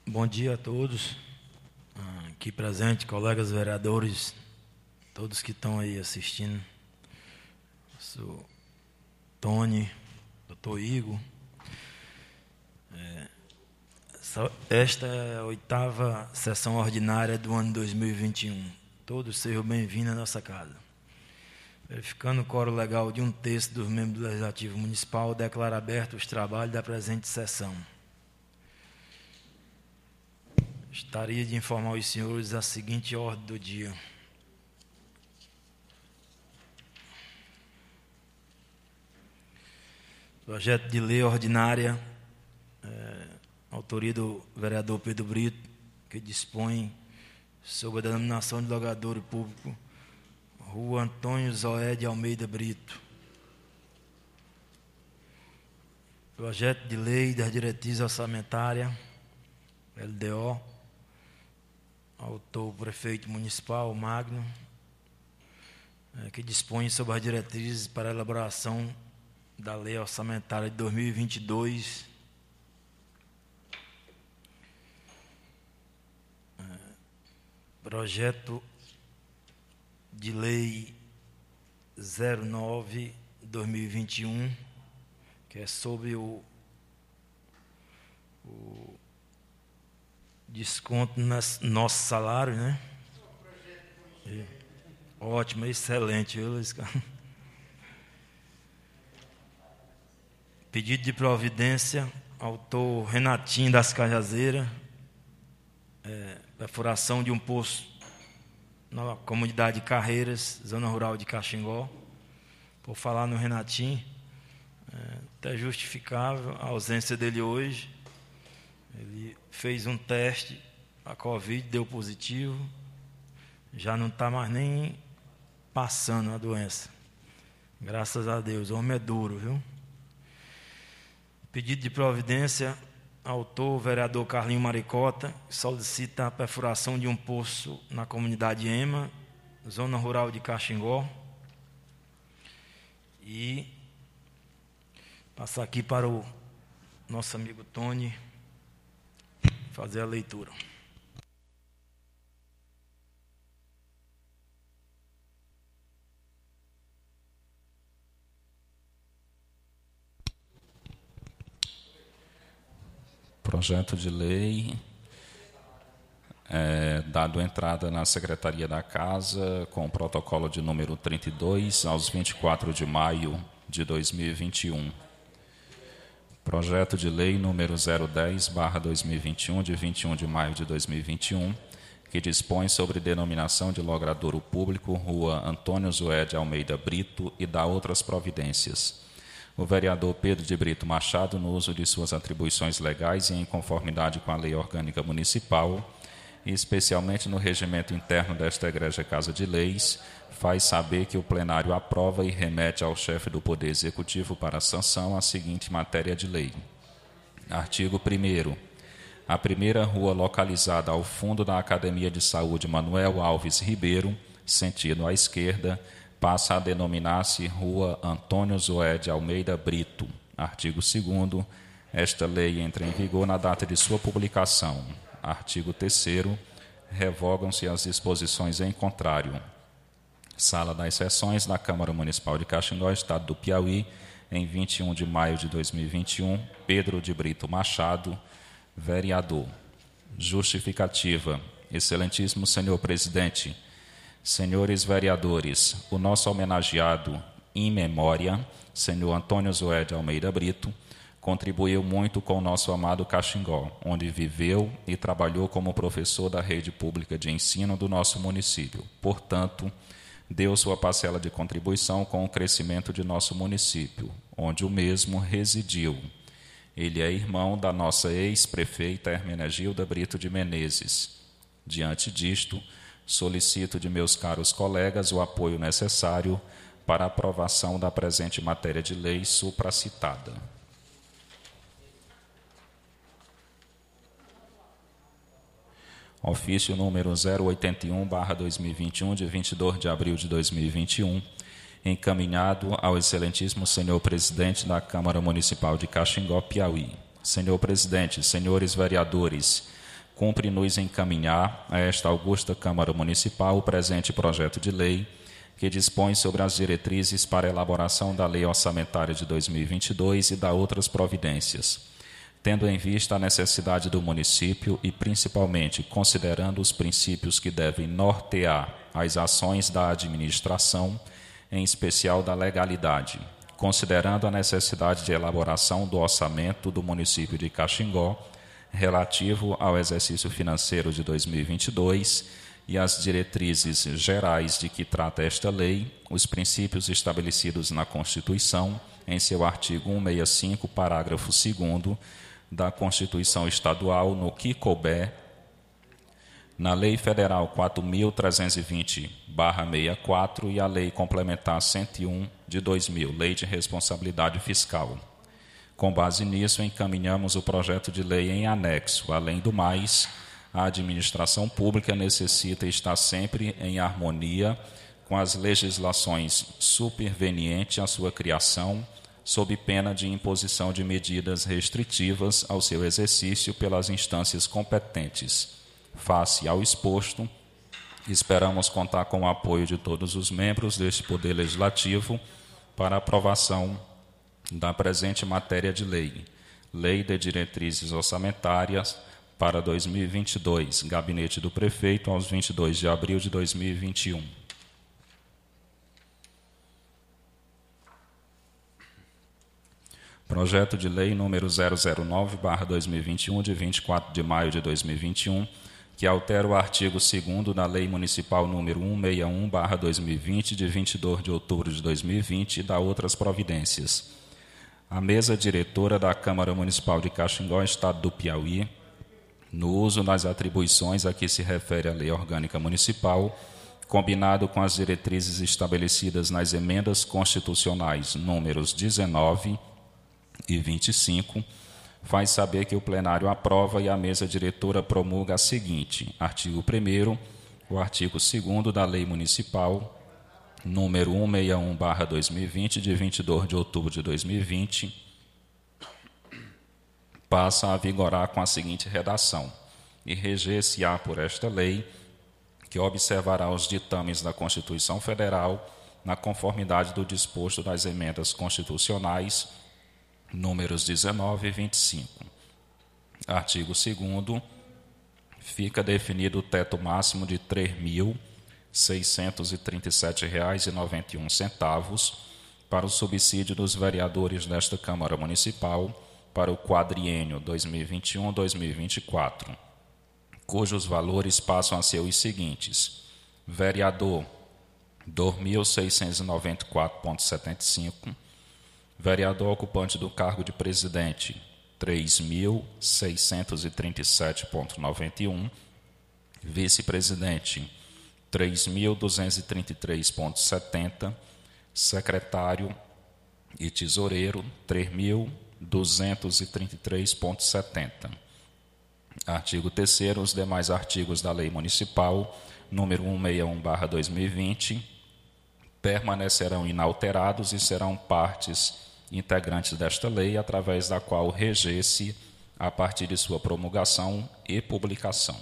Bom dia a todos, aqui presentes, colegas vereadores, todos que estão aí assistindo. Sou Tony, doutor Igor. Esta é a 8ª sessão ordinária do ano 2021. Todos sejam bem-vindos à nossa casa. Verificando o quórum legal de 1/3 dos membros do Legislativo Municipal, declaro aberto os trabalhos da presente sessão. Gostaria de informar os senhores a seguinte ordem do dia. Projeto de lei ordinária, autoria do vereador Pedro Brito, que dispõe sobre a denominação de logradouro público Rua Antônio Zoé de Almeida Brito. Projeto de lei das diretrizes orçamentárias, LDO, autor o prefeito municipal, Magno, que dispõe sobre as diretrizes para a elaboração da lei orçamentária de 2022. Projeto de lei 09/2021, que é sobre o desconto nos nosso salário, né? Ótimo, excelente, viu, Luiz Carlos? Pedido de providência, autor Renatinho das Cajazeiras, perfuração de um poço na comunidade de Carreiras, zona rural de Caxingó. Por falar no Renatinho, até justificável a ausência dele hoje. Ele fez um teste, a Covid deu positivo, já não está mais nem passando a doença. Graças a Deus, o homem é duro, viu? Pedido de providência, autor, vereador Carlinho Maricota, solicita a perfuração de um poço na comunidade Ema, zona rural de Caxingó. E passar aqui para o nosso amigo Tony fazer a leitura. Projeto de lei, dado entrada na Secretaria da Casa, com o protocolo de número 32, aos 24 de maio de 2021. Projeto de lei número 010/2021, de 21 de maio de 2021, que dispõe sobre denominação de logradouro público Rua Antônio Zoé de Almeida Brito e dá outras providências. O vereador Pedro de Brito Machado, no uso de suas atribuições legais e em conformidade com a Lei Orgânica Municipal, e especialmente no regimento interno desta Egrégia Casa de Leis, faz saber que o plenário aprova e remete ao chefe do Poder Executivo para a sanção a seguinte matéria de lei. Artigo 1º. A primeira rua localizada ao fundo da Academia de Saúde Manuel Alves Ribeiro, sentido à esquerda, passa a denominar-se Rua Antônio Zoé de Almeida Brito. Artigo 2º. Esta lei entra em vigor na data de sua publicação. Artigo 3º. Revogam-se as disposições em contrário. Sala das Sessões da Câmara Municipal de Caxingó, Estado do Piauí, em 21 de maio de 2021, Pedro de Brito Machado, vereador. Justificativa. Excelentíssimo senhor presidente, senhores vereadores, o nosso homenageado em memória, senhor Antônio Zoé de Almeida Brito, contribuiu muito com o nosso amado Caxingó, onde viveu e trabalhou como professor da rede pública de ensino do nosso município. Portanto, deu sua parcela de contribuição com o crescimento de nosso município, onde o mesmo residiu. Ele é irmão da nossa ex-prefeita Hermenegilda Brito de Menezes. Diante disto, solicito de meus caros colegas o apoio necessário para a aprovação da presente matéria de lei supracitada. Ofício número 081/2021, de 22 de abril de 2021, encaminhado ao excelentíssimo senhor presidente da Câmara Municipal de Caxingó, Piauí. Senhor presidente, senhores vereadores, cumpre-nos encaminhar a esta augusta Câmara Municipal o presente projeto de lei que dispõe sobre as diretrizes para a elaboração da Lei Orçamentária de 2022 e da outras providências, tendo em vista a necessidade do município e, principalmente, considerando os princípios que devem nortear as ações da administração, em especial da legalidade, considerando a necessidade de elaboração do orçamento do município de Caxingó, relativo ao exercício financeiro de 2022 e as diretrizes gerais de que trata esta lei, os princípios estabelecidos na Constituição, em seu artigo 165, parágrafo 2º, da Constituição Estadual, no que couber, na Lei Federal 4.320/64 e a Lei Complementar 101 de 2000, Lei de Responsabilidade Fiscal. Com base nisso, encaminhamos o projeto de lei em anexo. Além do mais, a administração pública necessita estar sempre em harmonia com as legislações supervenientes à sua criação, sob pena de imposição de medidas restritivas ao seu exercício pelas instâncias competentes. Face ao exposto, esperamos contar com o apoio de todos os membros deste Poder Legislativo para a aprovação da presente matéria de lei, Lei de Diretrizes Orçamentárias para 2022, Gabinete do Prefeito, aos 22 de abril de 2021. Projeto de Lei número 009/2021, de 24 de maio de 2021, que altera o artigo 2º da Lei Municipal número 161/2020, de 22 de outubro de 2020, e da outras providências. A mesa diretora da Câmara Municipal de Caxingó, Estado do Piauí, no uso das atribuições a que se refere a Lei Orgânica Municipal, combinado com as diretrizes estabelecidas nas emendas constitucionais números 19 e 25, faz saber que o plenário aprova e a mesa diretora promulga a seguinte: artigo 1º, o artigo 2º da Lei Municipal número 161/2020, de 22 de outubro de 2020, passa a vigorar com a seguinte redação: e reger-se-á por esta lei, que observará os ditames da Constituição Federal na conformidade do disposto das emendas constitucionais números 19 e 25. Artigo 2º, fica definido o teto máximo de R$ 3.637,91 para o subsídio dos vereadores desta Câmara Municipal para o quadriênio 2021-2024, cujos valores passam a ser os seguintes: vereador, R$ 2.694,75, vereador ocupante do cargo de presidente, R$ 3.637,91, vice-presidente, R$ 3.233,70, secretário e tesoureiro, R$ 3.233,70. Artigo 3º, os demais artigos da Lei Municipal número 161/2020 permanecerão inalterados e serão partes integrantes desta lei, através da qual reger-se a partir de sua promulgação e publicação.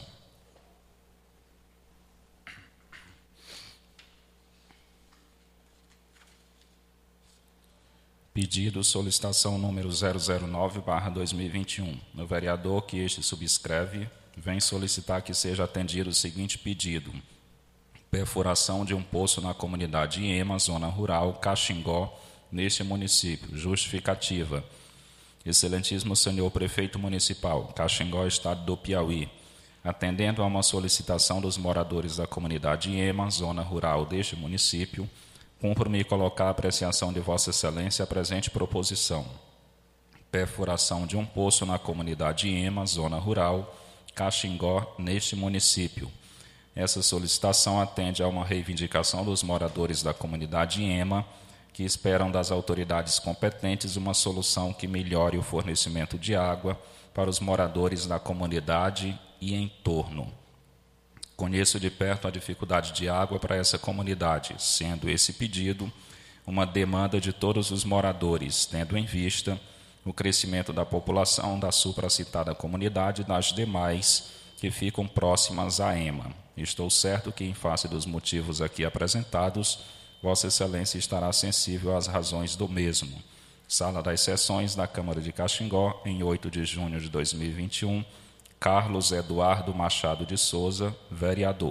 Pedido, solicitação número 009/2021. O vereador que este subscreve vem solicitar que seja atendido o seguinte pedido: perfuração de um poço na comunidade Iema, zona rural, Caxingó, neste município. Justificativa: excelentíssimo senhor prefeito municipal, Caxingó, Estado do Piauí, atendendo a uma solicitação dos moradores da comunidade Iema, zona rural deste município, cumpro-me colocar a apreciação de Vossa Excelência a presente proposição. Perfuração de um poço na comunidade Iema, zona rural, Caxingó, neste município. Essa solicitação atende a uma reivindicação dos moradores da comunidade Iema, que esperam das autoridades competentes uma solução que melhore o fornecimento de água para os moradores da comunidade e entorno. Conheço de perto a dificuldade de água para essa comunidade, sendo esse pedido uma demanda de todos os moradores, tendo em vista o crescimento da população da supracitada comunidade e das demais que ficam próximas à EMA. Estou certo que, em face dos motivos aqui apresentados, Vossa Excelência estará sensível às razões do mesmo. Sala das Sessões da Câmara de Caxingó, em 8 de junho de 2021, Carlos Eduardo Machado de Souza, vereador.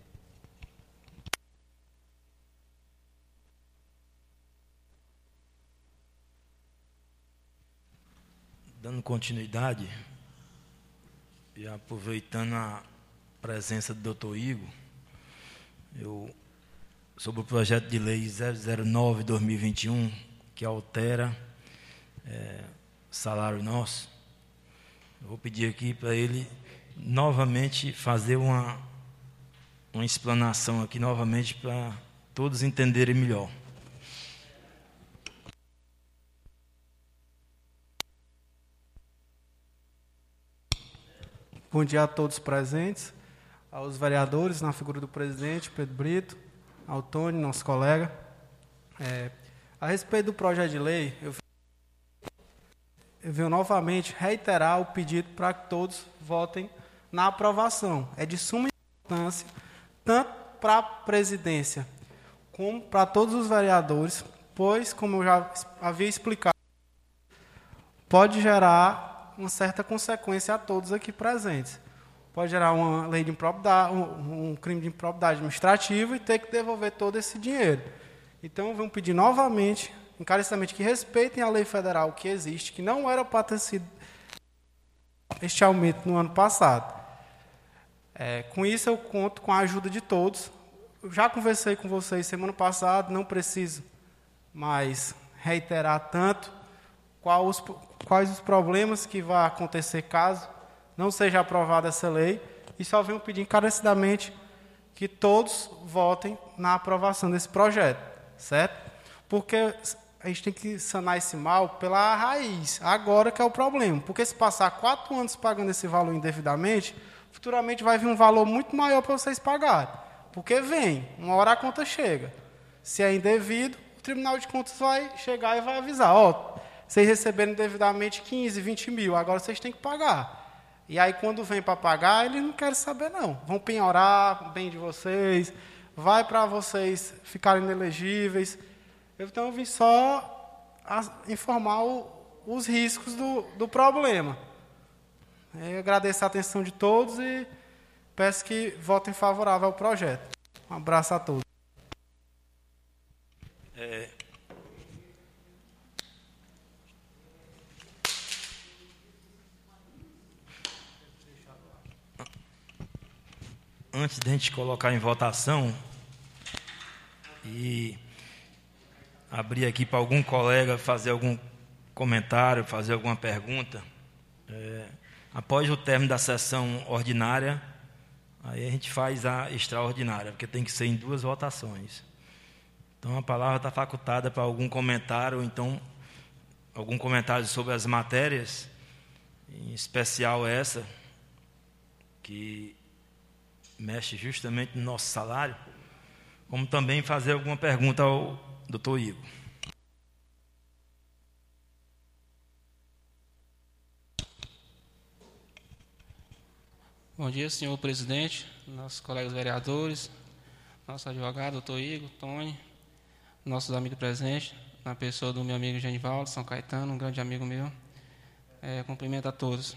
Dando continuidade, e aproveitando a presença do Dr. Igor, sobre o projeto de lei 009/2021, que altera salário nosso, eu vou pedir aqui para ele novamente fazer uma explanação aqui novamente para todos entenderem melhor. Bom dia a todos presentes, aos vereadores, na figura do presidente, Pedro Brito, ao Tony, nosso colega. A respeito do projeto de lei, eu venho novamente reiterar o pedido para que todos votem na aprovação. É de suma importância, tanto para a presidência como para todos os vereadores, pois, como eu já havia explicado, pode gerar uma certa consequência a todos aqui presentes. Pode gerar uma lei de improbidade, um crime de improbidade administrativa e ter que devolver todo esse dinheiro. Então, vamos pedir novamente, encarecidamente, que respeitem a lei federal que existe, que não era para ter sido este aumento no ano passado. Com isso, eu conto com a ajuda de todos. Eu já conversei com vocês semana passada, não preciso mais reiterar tanto quais os problemas que vai acontecer caso não seja aprovada essa lei, e só venho pedir encarecidamente que todos votem na aprovação desse projeto, certo? Porque a gente tem que sanar esse mal pela raiz, agora que é o problema. Porque se passar 4 anos pagando esse valor indevidamente, futuramente vai vir um valor muito maior para vocês pagarem. Porque uma hora a conta chega. Se é indevido, o Tribunal de Contas vai chegar e vai avisar, vocês receberam devidamente 15, 20 mil, agora vocês têm que pagar. E aí, quando vem para pagar, eles não querem saber, não. Vão penhorar o bem de vocês, vai para vocês ficarem inelegíveis. Então, eu vim só informar os riscos do problema. Eu agradeço a atenção de todos e peço que votem favorável ao projeto. Um abraço a todos. Antes de a gente colocar em votação e abrir aqui para algum colega fazer algum comentário, fazer alguma pergunta, após o término da sessão ordinária, aí a gente faz a extraordinária, porque tem que ser em 2 votações. Então, a palavra está facultada para algum comentário, ou então, algum comentário sobre as matérias, em especial essa, que mexe justamente no nosso salário, como também fazer alguma pergunta ao Dr. Igor. Bom dia, senhor presidente, nossos colegas vereadores, nosso advogado, doutor Igor, Tony, nossos amigos presentes, na pessoa do meu amigo Genivaldo, São Caetano, um grande amigo meu. Cumprimento a todos.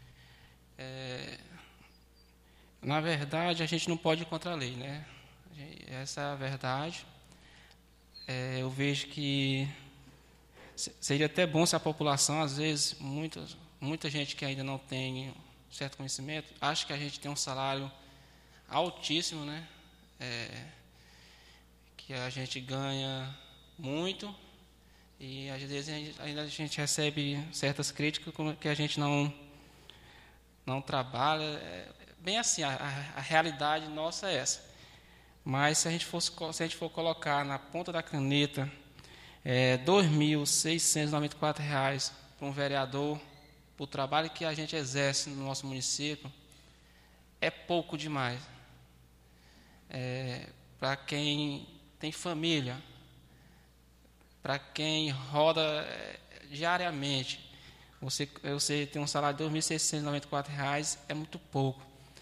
Na verdade, a gente não pode ir contra a lei, né? Essa é a verdade. Eu vejo que seria até bom se a população, às vezes, muita gente que ainda não tem certo conhecimento, acha que a gente tem um salário altíssimo, né? Que a gente ganha muito e, às vezes, ainda a gente recebe certas críticas como que a gente não trabalha. Bem assim, a realidade nossa é essa. Mas se a gente for colocar na ponta da caneta R$ 2.694 para um vereador, para o trabalho que a gente exerce no nosso município, é pouco demais. Para quem tem família, para quem roda diariamente, você tem um salário de R$ 2.694, é muito pouco.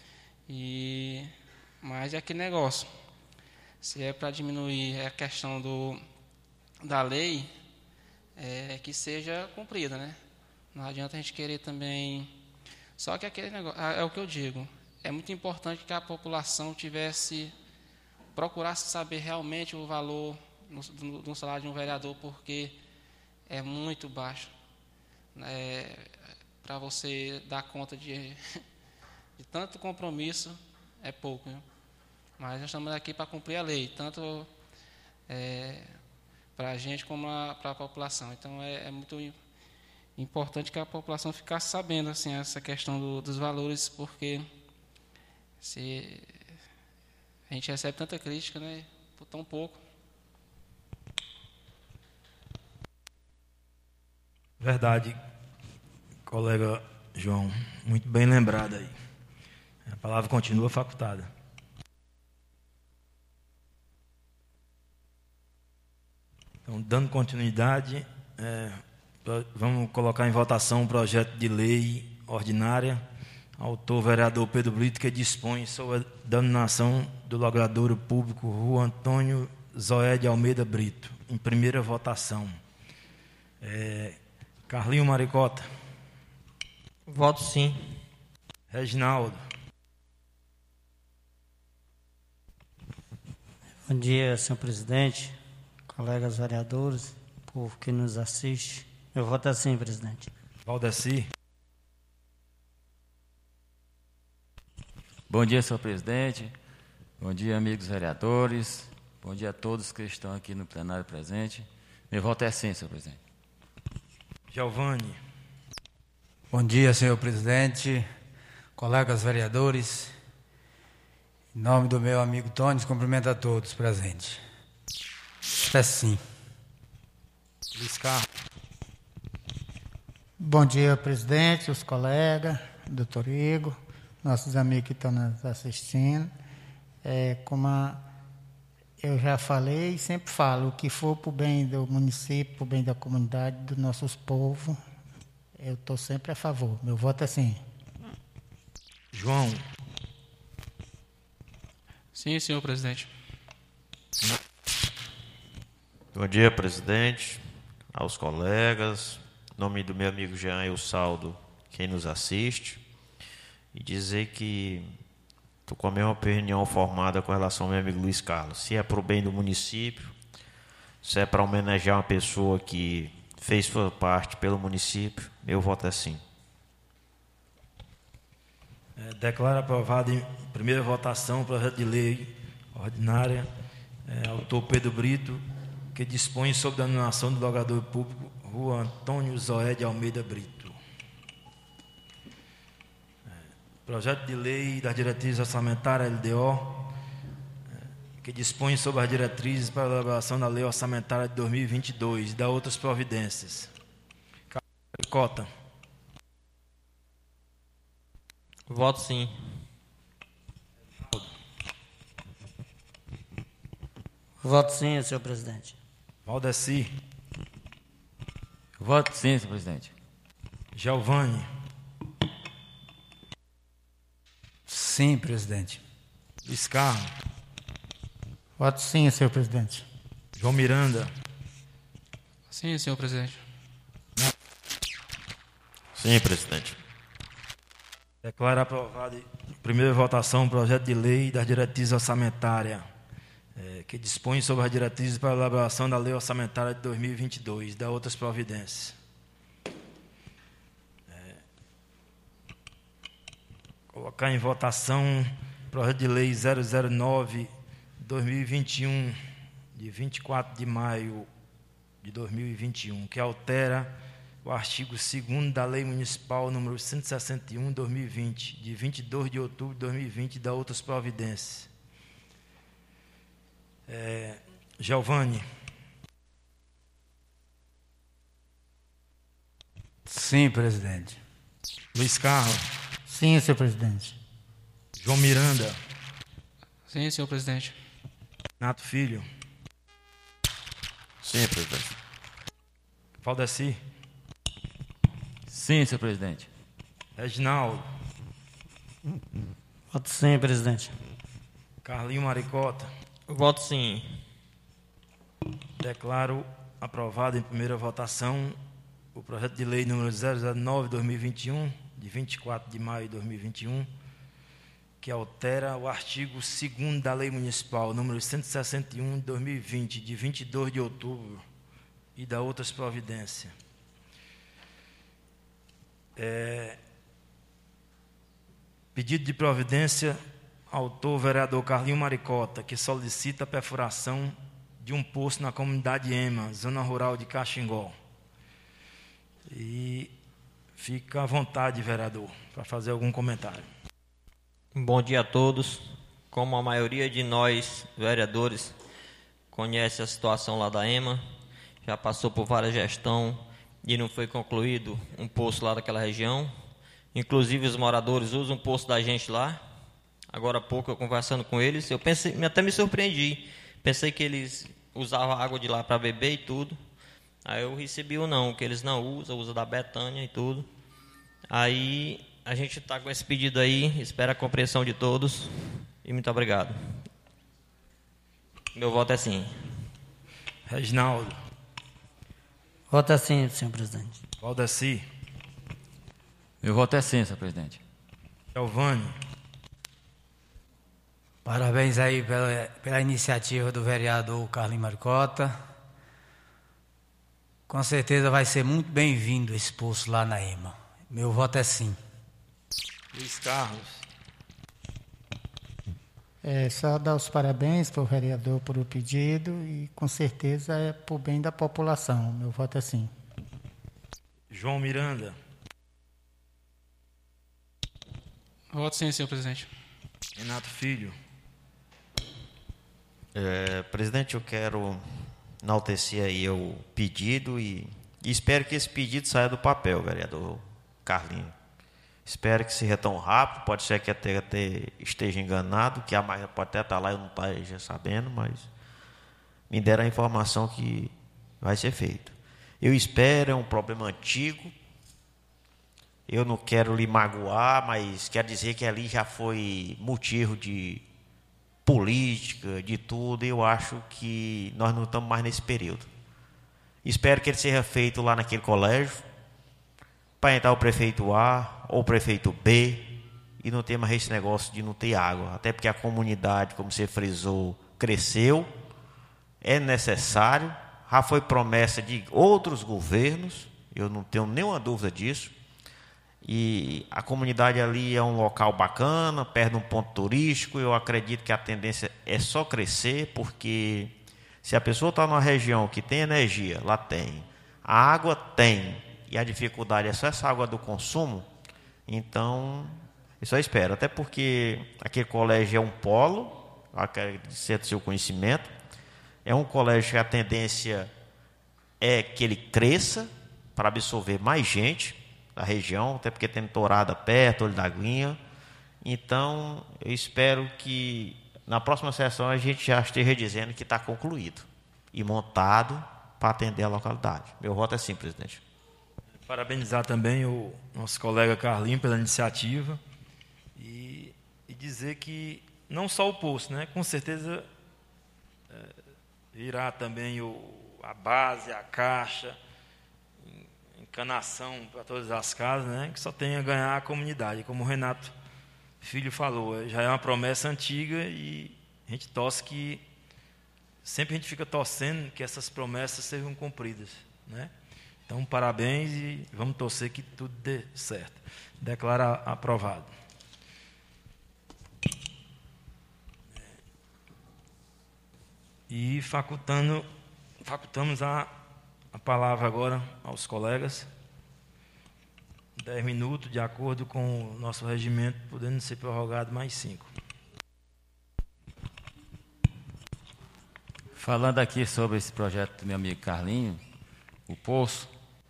Mas é aquele negócio. Se é para diminuir a questão da lei, que seja cumprida, né? Não adianta a gente querer também... Só que aquele negócio, é o que eu digo, é muito importante que a população procurasse saber realmente o valor do salário de um vereador, porque é muito baixo. Para você dar conta de tanto compromisso, é pouco, viu? Mas nós estamos aqui para cumprir a lei, tanto para a gente como para a população. Então, é muito importante que a população ficasse sabendo assim, essa questão dos valores, porque se a gente recebe tanta crítica, né, por tão pouco. Verdade, colega João, muito bem lembrado aí. A palavra continua facultada. Então, dando continuidade, vamos colocar em votação um projeto de lei ordinária, autor vereador Pedro Brito, que dispõe sobre a denominação do logradouro público Rua Antônio Zoé de Almeida Brito, em primeira votação. Carlinho Maricota. Voto sim. Reginaldo. Bom dia, senhor presidente, colegas vereadores, povo que nos assiste. Eu voto assim, presidente. Valdeci. Bom dia, senhor presidente. Bom dia, amigos vereadores. Bom dia a todos que estão aqui no plenário presente. Meu voto é sim, senhor presidente. Giovanni. Bom dia, senhor presidente, colegas vereadores. Em nome do meu amigo Tônis, cumprimento a todos presentes. É sim. Luiz Carlos. Bom dia, presidente, os colegas, doutor Igor, nossos amigos que estão nos assistindo. Eu já falei e sempre falo, o que for para o bem do município, para o bem da comunidade, dos nossos povos, eu estou sempre a favor. Meu voto é sim. João. Sim, senhor presidente. Bom dia, presidente, aos colegas, em nome do meu amigo Jean Eussaldo, quem nos assiste, e dizer que estou com a mesma opinião formada com relação ao meu amigo Luiz Carlos. Se é para o bem do município, se é para homenagear uma pessoa que fez sua parte pelo município, meu voto é sim. Declaro aprovado em primeira votação o projeto de lei ordinária, autor Pedro Brito, que dispõe sobre a denominação do logradouro público Rua Antônio Zoé de Almeida Brito. Projeto de lei das diretrizes orçamentárias LDO, que dispõe sobre as diretrizes para a elaboração da lei orçamentária de 2022 e da outras providências. Cota. Voto sim. Voto sim, senhor presidente. Valdeci. Voto sim, senhor presidente. Giovanni. Sim, presidente. Luiz Carlos. Voto sim, senhor presidente. João Miranda. Sim, senhor presidente. Sim, presidente. Declaro aprovado em primeira votação o projeto de lei das diretrizes orçamentárias, que dispõe sobre as diretrizes para a elaboração da lei orçamentária de 2022 e da outras providências. Colocar em votação o projeto de lei 009/2021, de 24 de maio de 2021, que altera o artigo 2º da Lei Municipal número 161/2020, de 22 de outubro de 2020, e da outras providências. Giovanni. Sim, presidente. Luiz Carlos. Sim, senhor presidente. João Miranda. Sim, senhor presidente. Renato Filho. Sim, presidente. Valdeci. Sim, senhor presidente. Reginaldo. Voto sim, presidente. Carlinho Maricota. Voto sim. Declaro aprovado em primeira votação o projeto de lei número 009/2021, de 24 de maio de 2021, que altera o artigo 2º da Lei Municipal número 161 de 2020, de 22 de outubro, e da outras providências. Pedido de providência, autor vereador Carlinho Maricota, que solicita a perfuração de um poço na comunidade EMA, zona rural de Caxingó. E fica à vontade, vereador, para fazer algum comentário. Bom dia a todos. Como a maioria de nós, vereadores, conhece a situação lá da EMA, já passou por várias gestões e não foi concluído um poço lá daquela região. Inclusive, os moradores usam o poço da gente lá. Agora há pouco, eu conversando com eles, eu pensei, até me surpreendi. Pensei que eles usavam a água de lá para beber e tudo. Aí eu recebi o não, que eles não usam, usa da Betânia e tudo. Aí a gente está com esse pedido aí, espero a compreensão de todos. E muito obrigado. Meu voto é sim. Reginaldo. Voto sim, senhor presidente. Valdeci. Meu voto é sim, senhor presidente. Giovanni. Parabéns aí pela iniciativa do vereador Carlinho Maricota. Com certeza vai ser muito bem-vindo esse poço lá na EMA. Meu voto é sim. Luiz Carlos. Só dar os parabéns para o vereador por o pedido e com certeza é por bem da população. Meu voto é sim. João Miranda. Voto sim, senhor presidente. Renato Filho. Presidente, eu quero enaltecer aí o pedido e espero que esse pedido saia do papel, vereador Carlinho. Espero que seja tão rápido, pode ser que até esteja enganado, que a Maria pode até estar lá e eu não esteja sabendo, mas me deram a informação que vai ser feito. Eu espero, é um problema antigo, eu não quero lhe magoar, mas quero dizer que ali já foi motivo de política, de tudo, e eu acho que nós não estamos mais nesse período. Espero que ele seja feito lá naquele colégio, para entrar o prefeito A ou o prefeito B, e não ter mais esse negócio de não ter água. Até porque a comunidade, como você frisou, cresceu, é necessário, já foi promessa de outros governos, eu não tenho nenhuma dúvida disso. E a comunidade ali é um local bacana, perto de um ponto turístico. Eu acredito que a tendência é só crescer, porque se a pessoa está numa região que tem energia, lá tem, a água tem, e a dificuldade é só essa água do consumo, então eu só espero. Até porque aquele colégio é um polo, acredito do seu conhecimento, é um colégio que a tendência é que ele cresça para absorver mais gente da região, até porque tem Torada perto, Olho da Aguinha. Então, eu espero que na próxima sessão a gente já esteja dizendo que está concluído e montado para atender a localidade. Meu voto é sim, presidente. Parabenizar também o nosso colega Carlinho pela iniciativa e dizer que não só o poço, né? Com certeza virá também a base, a caixa, encanação para todas as casas, né? Que só tem a ganhar a comunidade. Como o Renato Filho falou, já é uma promessa antiga e a gente torce que sempre a gente fica torcendo que essas promessas sejam cumpridas, né? Então, parabéns e vamos torcer que tudo dê certo. Declara aprovado. E facultamos a palavra agora aos colegas. 10 minutos, de acordo com o nosso regimento, podendo ser prorrogado mais 5. Falando aqui sobre esse projeto do meu amigo Carlinho, o Poço,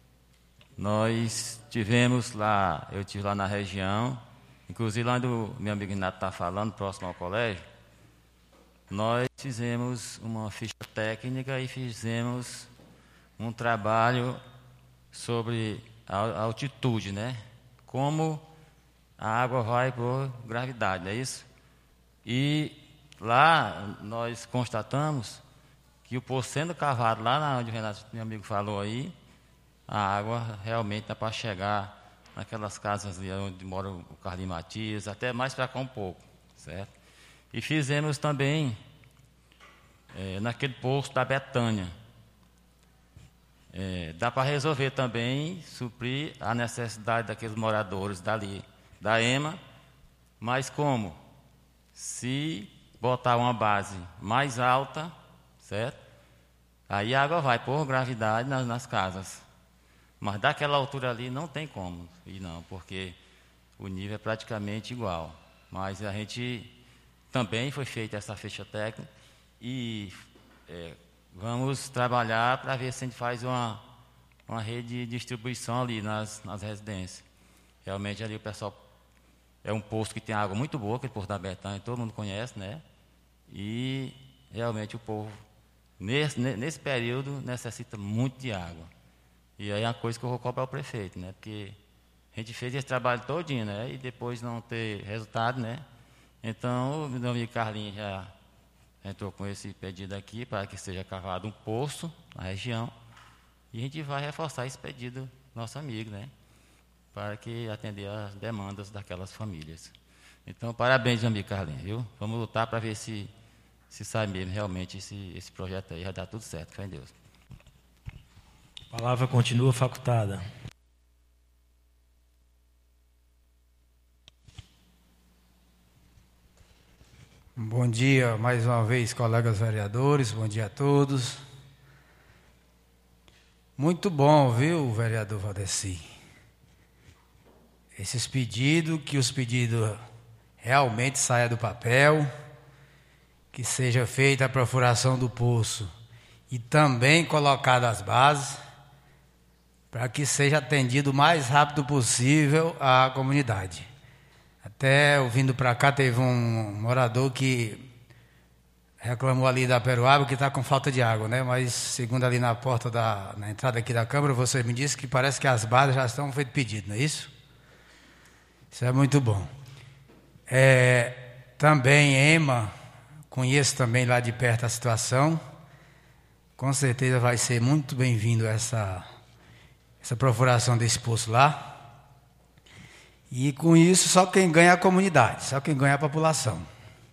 nós tivemos lá, eu estive lá na região, inclusive lá onde o meu amigo Renato está falando, próximo ao colégio, nós fizemos uma ficha técnica e fizemos um trabalho sobre a altitude, né? Como a água vai por gravidade, não é isso? E lá nós constatamos que o poço sendo cavado lá onde o Renato, meu amigo, falou aí, a água realmente dá para chegar naquelas casas ali onde mora o Carlinhos Matias, até mais para cá um pouco, certo? E fizemos também naquele poço da Betânia. Dá para resolver também, suprir a necessidade daqueles moradores dali, da EMA, mas como? Se botar uma base mais alta, certo? Aí a água vai por gravidade nas casas. Mas daquela altura ali não tem como ir não, porque o nível é praticamente igual. Mas a gente também foi feita essa ficha técnica e vamos trabalhar para ver se a gente faz uma rede de distribuição ali nas residências. Realmente ali o pessoal é um posto que tem água muito boa, aquele posto da Betânia, todo mundo conhece, né? E realmente o povo, nesse período, necessita muito de água. E aí é uma coisa que eu vou cobrar ao prefeito, né? Porque a gente fez esse trabalho todinho, né? E depois não ter resultado, né? Então, o meu amigo Carlinhos já entrou com esse pedido aqui para que seja cavado um poço na região. E a gente vai reforçar esse pedido do nosso amigo, né? Para que atender às demandas daquelas famílias. Então, parabéns, meu amigo Carlinhos, viu? Vamos lutar para ver se sai mesmo realmente esse projeto aí, vai dar tudo certo, fé em Deus. A palavra continua facultada. Bom dia mais uma vez, colegas vereadores, bom dia a todos. Muito bom, viu, vereador Valdeci? Esses pedidos, que os pedidos realmente saiam do papel, que seja feita a perfuração do poço e também colocada as bases, para que seja atendido o mais rápido possível a comunidade. Até eu vindo para cá, teve um morador que reclamou ali da Peruaba que está com falta de água, né? Mas segundo ali na porta na entrada aqui da Câmara, você me disse que parece que as bases já estão feito pedido, não é isso? Isso é muito bom. Também EMA, conheço também lá de perto a situação. Com certeza vai ser muito bem-vindo essa perfuração desse poço lá. E com isso, só quem ganha é a comunidade, só quem ganha é a população.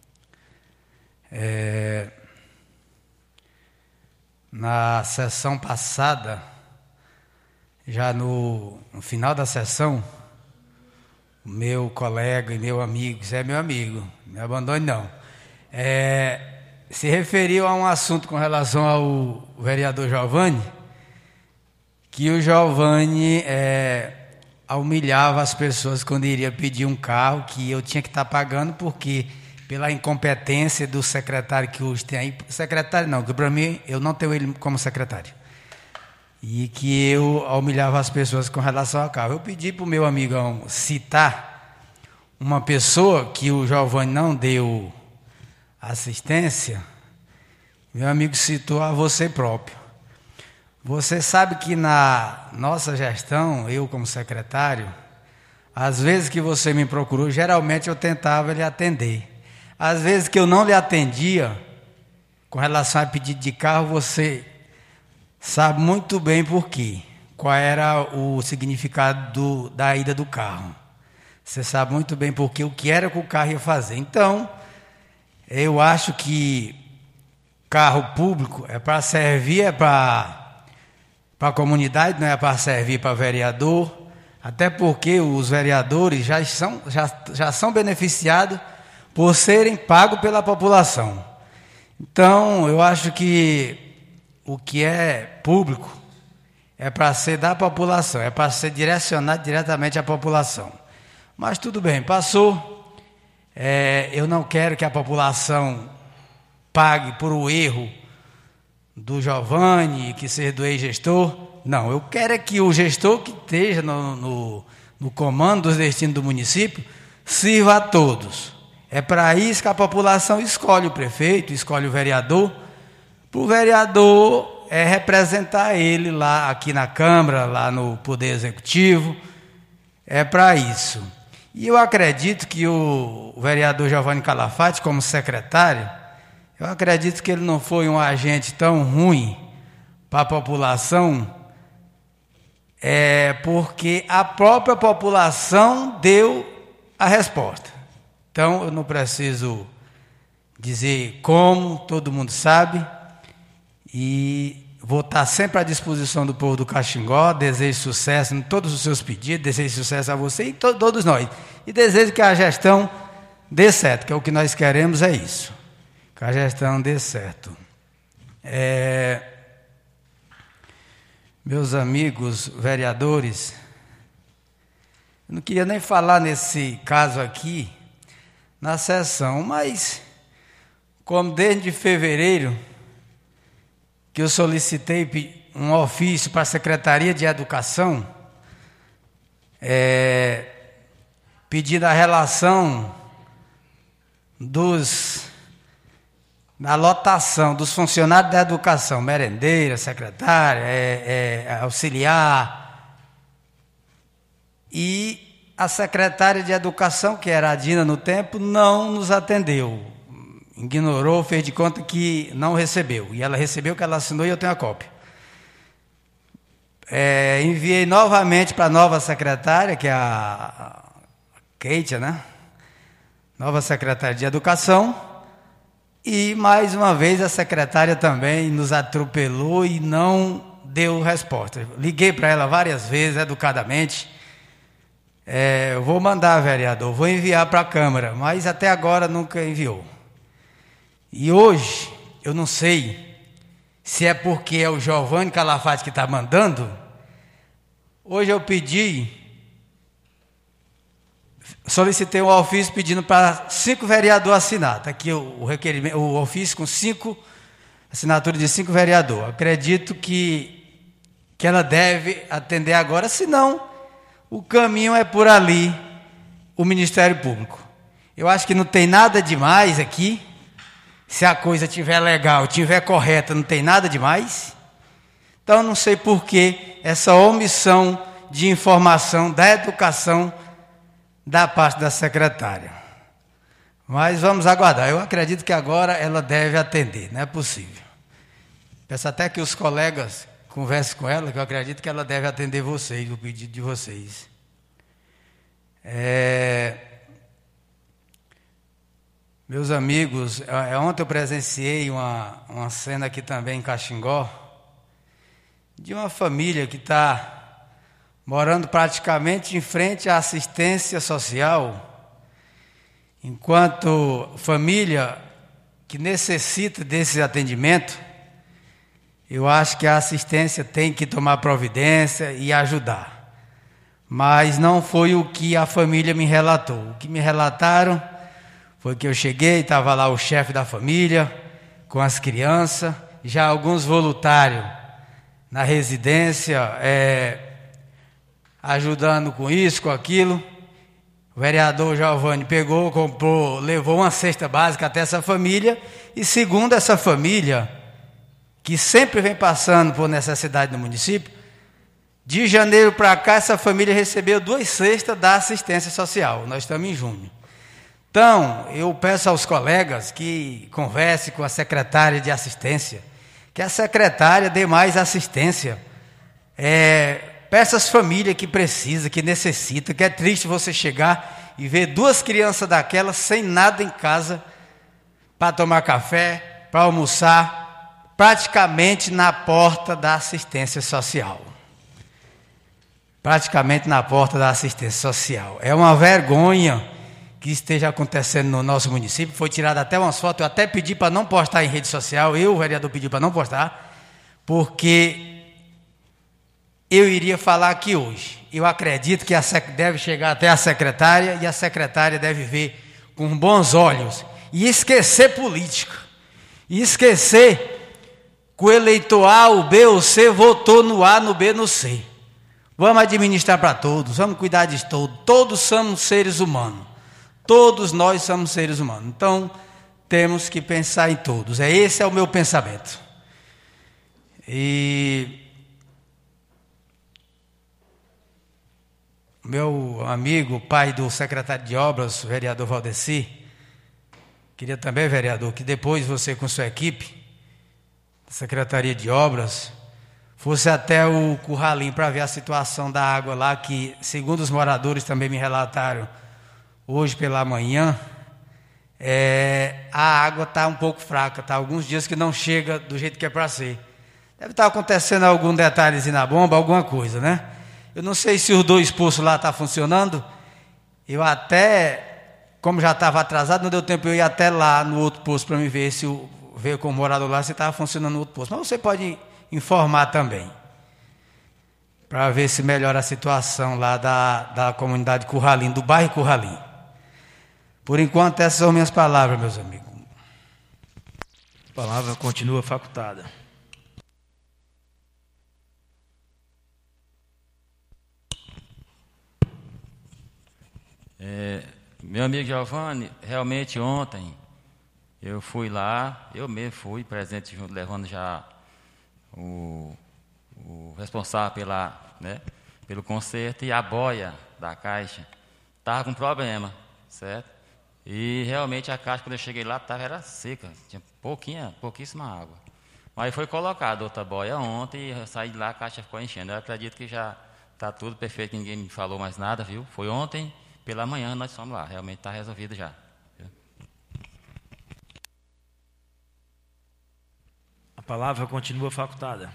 Na sessão passada, já no final da sessão, o meu colega e meu amigo, você é meu amigo, não me abandone não, se referiu a um assunto com relação ao vereador Giovanni, que o Giovanni humilhava as pessoas quando iria pedir um carro, que eu tinha que estar pagando, porque pela incompetência do secretário que hoje tem aí, secretário não, que para mim eu não tenho ele como secretário, e que eu humilhava as pessoas com relação ao carro. Eu pedi para o meu amigão citar uma pessoa que o Giovanni não deu assistência. Meu amigo citou a você próprio. Você sabe que na nossa gestão, eu como secretário, às vezes que você me procurou, geralmente eu tentava lhe atender. Às vezes que eu não lhe atendia, com relação a pedido de carro, você sabe muito bem por quê. Qual era o significado da ida do carro. Você sabe muito bem por quê, o que era que o carro ia fazer. Então, eu acho que carro público é para servir, para a comunidade, não é para servir para vereador, até porque os vereadores já são beneficiados por serem pagos pela população. Então, eu acho que o que é público é para ser da população, é para ser direcionado diretamente à população. Mas tudo bem, passou. Eu não quero que a população pague por o erro do Giovanni, que seja do ex-gestor. Não, eu quero é que o gestor que esteja no comando dos destinos do município sirva a todos. É para isso que a população escolhe o prefeito, escolhe o vereador, para o vereador representar ele lá aqui na Câmara, lá no Poder Executivo. É para isso. E eu acredito que o vereador Giovanni Calafate, como secretário, eu acredito que ele não foi um agente tão ruim para a população, porque a própria população deu a resposta. Então, eu não preciso dizer como, todo mundo sabe, e vou estar sempre à disposição do povo do Caxingó. Desejo sucesso em todos os seus pedidos, desejo sucesso a você e todos nós. E desejo que a gestão dê certo, que é o que nós queremos, é isso. Que a gestão dê certo. Meus amigos vereadores, eu não queria nem falar nesse caso aqui, na sessão, mas como desde fevereiro que eu solicitei um ofício para a Secretaria de Educação, pedindo a relação da lotação dos funcionários da educação, merendeira, secretária, auxiliar, e a secretária de Educação, que era a Dina no tempo, não nos atendeu. Ignorou, fez de conta que não recebeu. E ela recebeu, que ela assinou e eu tenho a cópia. Enviei novamente para a nova secretária, que é a Keitia, né? Nova secretária de Educação. E, mais uma vez, a secretária também nos atropelou e não deu resposta. Liguei para ela várias vezes, educadamente. Eu vou mandar, vereador, vou enviar para a Câmara, mas até agora nunca enviou. E hoje, eu não sei se é porque é o Giovanni Calafate que está mandando. Hoje eu solicitei um ofício pedindo para 5 vereadores assinar. Está aqui o requerimento, o ofício com 5 assinaturas de 5 vereadores. Acredito que ela deve atender agora, senão o caminho é por ali, o Ministério Público. Eu acho que não tem nada demais aqui. Se a coisa estiver legal, estiver correta, não tem nada demais. Então, não sei por que essa omissão de informação da educação da parte da secretária. Mas vamos aguardar. Eu acredito que agora ela deve atender, não é possível. Peço até que os colegas conversem com ela, que eu acredito que ela deve atender vocês, o pedido de vocês. Meus amigos, ontem eu presenciei uma cena aqui também em Caxingó, de uma família que está morando praticamente em frente à assistência social, enquanto família que necessita desse atendimento. Eu acho que a assistência tem que tomar providência e ajudar. Mas não foi o que a família me relatou. O que me relataram foi que eu cheguei, estava lá o chefe da família, com as crianças, já alguns voluntários na residência, ajudando com isso, com aquilo. O vereador Giovanni pegou, comprou, levou uma cesta básica até essa família, e segundo essa família, que sempre vem passando por necessidade no município, de janeiro para cá, essa família recebeu 2 cestas da assistência social. Nós estamos em junho. Então, eu peço aos colegas que conversem com a secretária de assistência, que a secretária dê mais assistência para essas famílias que precisam, que necessitam, que é triste você chegar e ver 2 crianças daquelas sem nada em casa para tomar café, para almoçar, praticamente na porta da assistência social. Praticamente na porta da assistência social. É uma vergonha que esteja acontecendo no nosso município. Foi tirada até umas fotos, eu até pedi para não postar em rede social, o vereador pediu para não postar, porque eu iria falar aqui hoje. Eu acredito que deve chegar até a secretária, e a secretária deve ver com bons olhos, e esquecer política, e esquecer que o eleitor A, o B ou C votou no A, no B, no C. Vamos administrar para todos, vamos cuidar de todos. Todos somos seres humanos. Todos nós somos seres humanos. Então, temos que pensar em todos. Esse é o meu pensamento. meu amigo, pai do secretário de obras, o vereador Valdeci, queria também, vereador, que depois você com sua equipe, da Secretaria de Obras, fosse até o Curralim para ver a situação da água lá, que, segundo os moradores também me relataram hoje pela manhã, a água está um pouco fraca, tá? Alguns dias que não chega do jeito que é para ser. Deve estar acontecendo algum detalhezinho na bomba, alguma coisa, né? Eu não sei se os 2 poços lá estão funcionando. Eu até, como já estava atrasado, não deu tempo eu ir até lá no outro poço para me ver ver com o morador lá se estava funcionando no outro poço. Mas você pode informar também, para ver se melhora a situação lá da comunidade Curralim, do bairro Curralim. Por enquanto, essas são minhas palavras, meus amigos. A palavra continua facultada. Meu amigo Giovanni, realmente ontem eu fui lá, eu mesmo fui presente junto, levando já o responsável pelo conserto, e a boia da caixa estava com problema, certo? E realmente a caixa, quando eu cheguei lá, era seca, tinha pouquíssima água. Mas foi colocada outra boia ontem e eu saí de lá, a caixa ficou enchendo. Eu acredito que já está tudo perfeito, ninguém me falou mais nada, viu? Foi ontem, pela manhã, nós fomos lá, realmente está resolvido já. A palavra continua facultada.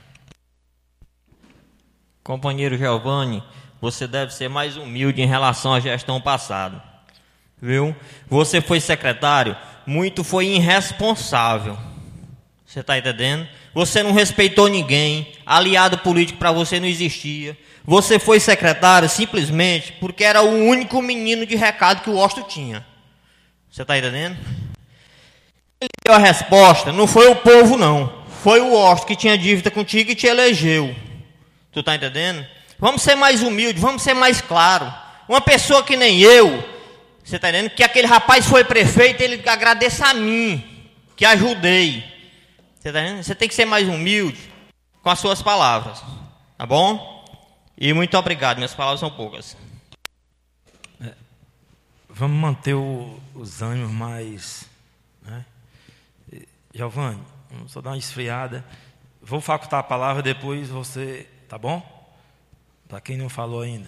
Companheiro Giovanni, você deve ser mais humilde em relação à gestão passada. Viu? Você foi secretário, muito foi irresponsável. Você está entendendo? Você não respeitou ninguém, aliado político para você não existia. Você foi secretário simplesmente porque era o único menino de recado que o Washington tinha. Você está entendendo? Ele deu a resposta, não foi o povo não. Foi o Washington que tinha dívida contigo e te elegeu. Tu está entendendo? Vamos ser mais humildes, vamos ser mais claros. Uma pessoa que nem eu, você está entendendo? Que aquele rapaz foi prefeito, ele agradeça a mim, que ajudei. Você está entendendo? Você tem que ser mais humilde com as suas palavras. Tá bom? E muito obrigado, minhas palavras são poucas. Vamos manter os ânimos mais... Né? Giovanni, vamos só dar uma esfriada. Vou facultar a palavra, depois você... Tá bom? Para quem não falou ainda.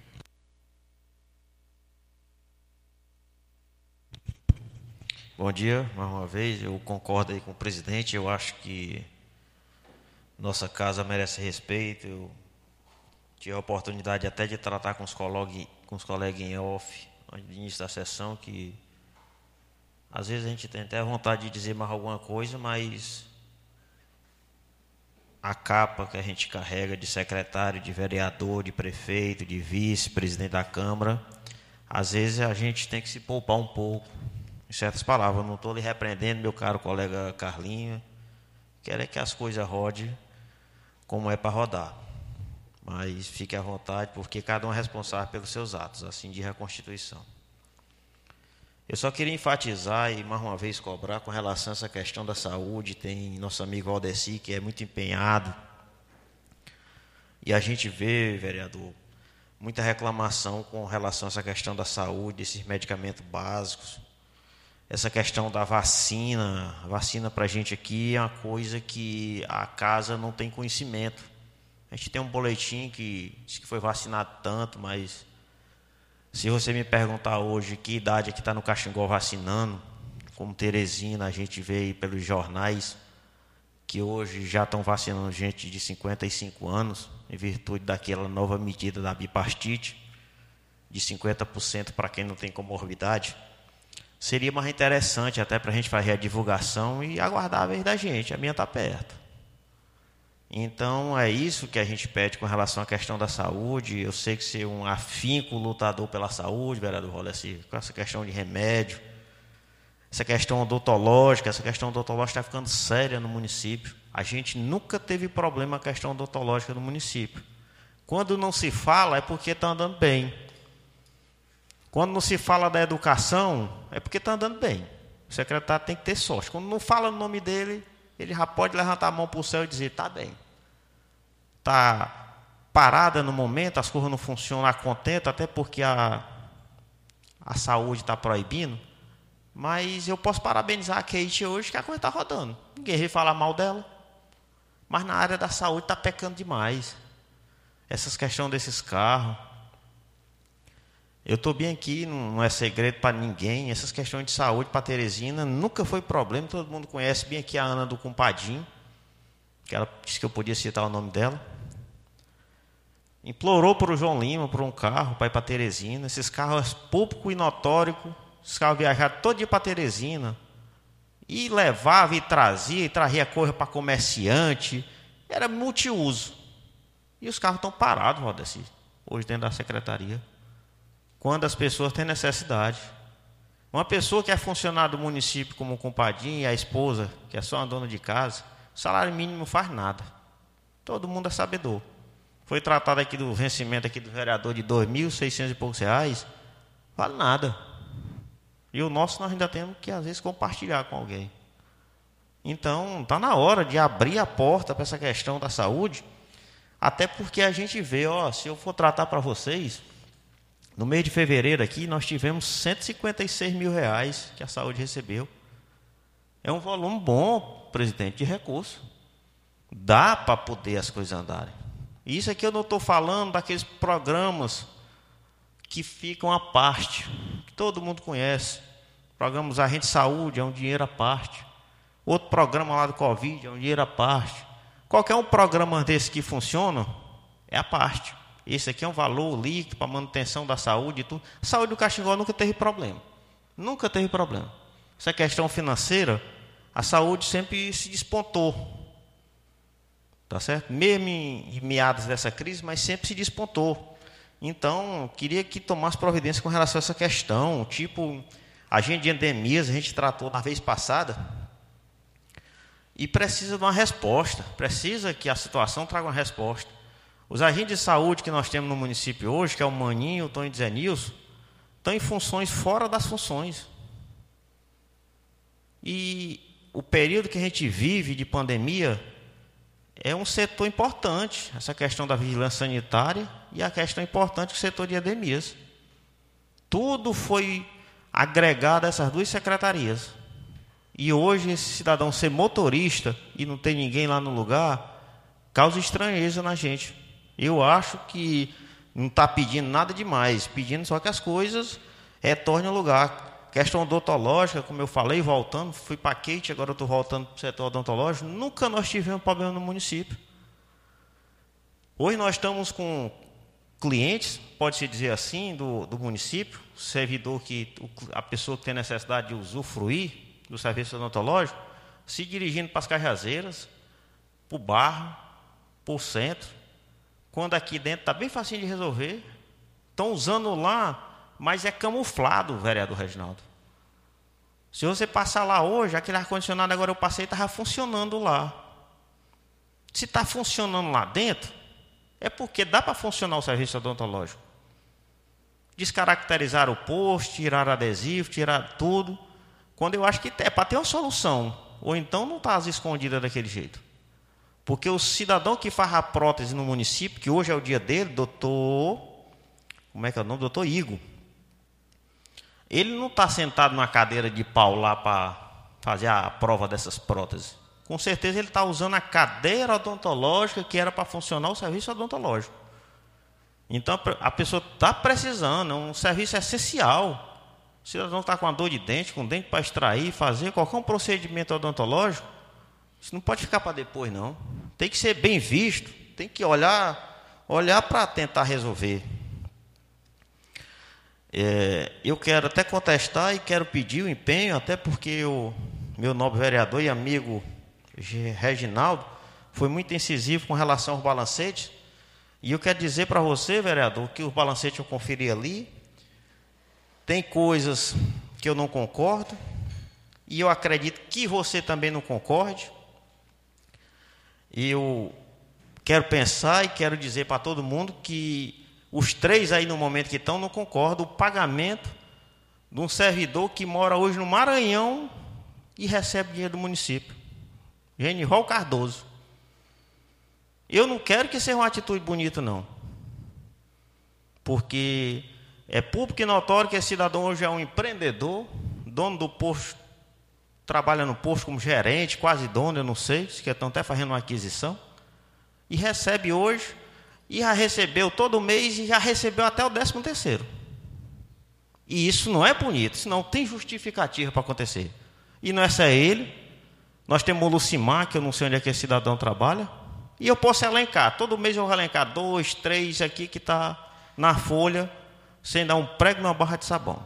Bom dia, mais uma vez. Eu concordo aí com o presidente. Eu acho que nossa casa merece respeito. Eu tive a oportunidade até de tratar com os colegas em off, antes do início da sessão, que às vezes a gente tem até vontade de dizer mais alguma coisa, mas a capa que a gente carrega de secretário, de vereador, de prefeito, de vice, presidente da Câmara, às vezes a gente tem que se poupar um pouco, em certas palavras. Eu não estou lhe repreendendo, meu caro colega Carlinho, quero é que as coisas rodem como é para rodar. Mas fique à vontade, porque cada um é responsável pelos seus atos, assim diz a Constituição. Eu só queria enfatizar e mais uma vez cobrar com relação a essa questão da saúde. Tem nosso amigo Valdeci, que é muito empenhado. E a gente vê, vereador, muita reclamação com relação a essa questão da saúde, esses medicamentos básicos. Essa questão da vacina. A vacina para a gente aqui é uma coisa que a casa não tem conhecimento. A gente tem um boletim que diz que foi vacinado tanto, mas se você me perguntar hoje que idade é que está no Caxingó vacinando, como Teresina, a gente vê aí pelos jornais que hoje já estão vacinando gente de 55 anos, em virtude daquela nova medida da bipastite, de 50% para quem não tem comorbidade. Seria mais interessante até para a gente fazer a divulgação e aguardar a vez da gente. A minha está perto. Então, é isso que a gente pede com relação à questão da saúde. Eu sei que você é um afinco lutador pela saúde, vereador Valdeci, com essa questão de remédio, essa questão odontológica está ficando séria no município. A gente nunca teve problema com a questão odontológica no município. Quando não se fala, é porque está andando bem. Quando não se fala da educação, é porque está andando bem. O secretário tem que ter sorte. Quando não fala o nome dele, ele já pode levantar a mão para o céu e dizer, está bem. Está parada no momento, as coisas não funcionam a contento, até porque a saúde está proibindo. Mas eu posso parabenizar a Kate hoje, que a coisa está rodando. Ninguém veio falar mal dela. Mas na área da saúde está pecando demais. Essas questões desses carros. Eu estou bem aqui, não é segredo para ninguém. Essas questões de saúde para Teresina nunca foi problema. Todo mundo conhece bem aqui a Ana do Compadinho, que ela disse que eu podia citar o nome dela. Implorou para o João Lima, por um carro, para ir para Teresina. Esses carros público e notórico, esses carros viajaram todo dia para Teresina. E levava e trazia coisa para comerciante. Era multiuso. E os carros estão parados, Valdeci, hoje dentro da secretaria. Quando as pessoas têm necessidade. Uma pessoa que é funcionário do município, como o compadinho, e a esposa, que é só uma dona de casa, o salário mínimo não faz nada. Todo mundo é sabedor. Foi tratado aqui do vencimento aqui do vereador de R$ 2.600 e poucos reais, vale nada. E o nosso nós ainda temos que, às vezes, compartilhar com alguém. Então, está na hora de abrir a porta para essa questão da saúde, até porque a gente vê, se eu for tratar para vocês, no mês de fevereiro aqui, nós tivemos R$ 156 mil que a saúde recebeu. É um volume bom, presidente, de recurso. Dá para poder as coisas andarem. Isso aqui eu não estou falando daqueles programas que ficam à parte, que todo mundo conhece. Programas Agente de Saúde é um dinheiro à parte. Outro programa lá do Covid é um dinheiro à parte. Qualquer um programa desse que funciona é à parte. Esse aqui é um valor líquido para manutenção da saúde e tudo. A saúde do Caxingó nunca teve problema. Nunca teve problema. Essa questão financeira, a saúde sempre se despontou. Tá certo? Mesmo em meados dessa crise, mas sempre se despontou. Então, queria que tomasse providência com relação a essa questão. Tipo, agente de endemias, a gente tratou na vez passada. E precisa de uma resposta. Precisa que a situação traga uma resposta. Os agentes de saúde que nós temos no município hoje, que é o Maninho, o Tony e o Zé Nilson, estão em funções fora das funções. E o período que a gente vive de pandemia é um setor importante, essa questão da vigilância sanitária e a questão importante do setor de endemias. Tudo foi agregado a essas duas secretarias. E hoje esse cidadão ser motorista e não ter ninguém lá no lugar, causa estranheza na gente. Eu acho que não está pedindo nada demais, pedindo só que as coisas retornem ao lugar. Questão odontológica, como eu falei, voltando, fui para a Kate, agora eu estou voltando para o setor odontológico, nunca nós tivemos problema no município. Hoje nós estamos com clientes, pode-se dizer assim, do município, servidor a pessoa que tem necessidade de usufruir do serviço odontológico, se dirigindo para as Cajazeiras, para o Barro, para o centro, quando aqui dentro está bem facinho de resolver. Estão usando lá, mas é camuflado, vereador Reginaldo. Se você passar lá hoje, aquele ar-condicionado agora eu passei, estava funcionando lá. Se está funcionando lá dentro, é porque dá para funcionar o serviço odontológico. Descaracterizar o posto, tirar adesivo, tirar tudo. Quando eu acho que é para ter uma solução. Ou então não está escondida daquele jeito. Porque o cidadão que faz a prótese no município, que hoje é o dia dele, como é que é o nome? Doutor Igor. Ele não está sentado numa cadeira de pau lá para fazer a prova dessas próteses. Com certeza ele está usando a cadeira odontológica que era para funcionar o serviço odontológico. Então a pessoa está precisando, é um serviço essencial. O cidadão está com uma dor de dente, com dente para extrair, fazer qualquer um procedimento odontológico, isso não pode ficar para depois, não. Tem que ser bem visto, tem que olhar para tentar resolver. Eu quero até contestar e quero pedir o empenho, até porque o meu nobre vereador e amigo Reginaldo foi muito incisivo com relação aos balancetes. E eu quero dizer para você, vereador, que os balancetes eu conferi ali. Tem coisas que eu não concordo, e eu acredito que você também não concorde. Eu quero pensar e quero dizer para todo mundo que os três aí no momento que estão não concordam o pagamento de um servidor que mora hoje no Maranhão e recebe dinheiro do município. Genival Cardoso. Eu não quero que seja uma atitude bonita, não. Porque é público e notório que esse cidadão hoje é um empreendedor, dono do posto, trabalha no posto como gerente, quase dono, eu não sei, se estão até fazendo uma aquisição, e recebe hoje, e já recebeu todo mês, e já recebeu até o 13º. E isso não é bonito, isso não tem justificativa para acontecer. E não é só ele, nós temos o Lucimar, que eu não sei onde é que esse cidadão trabalha, e eu posso elencar, todo mês eu vou elencar 2, 3 aqui que está na folha, sem dar um prego numa barra de sabão.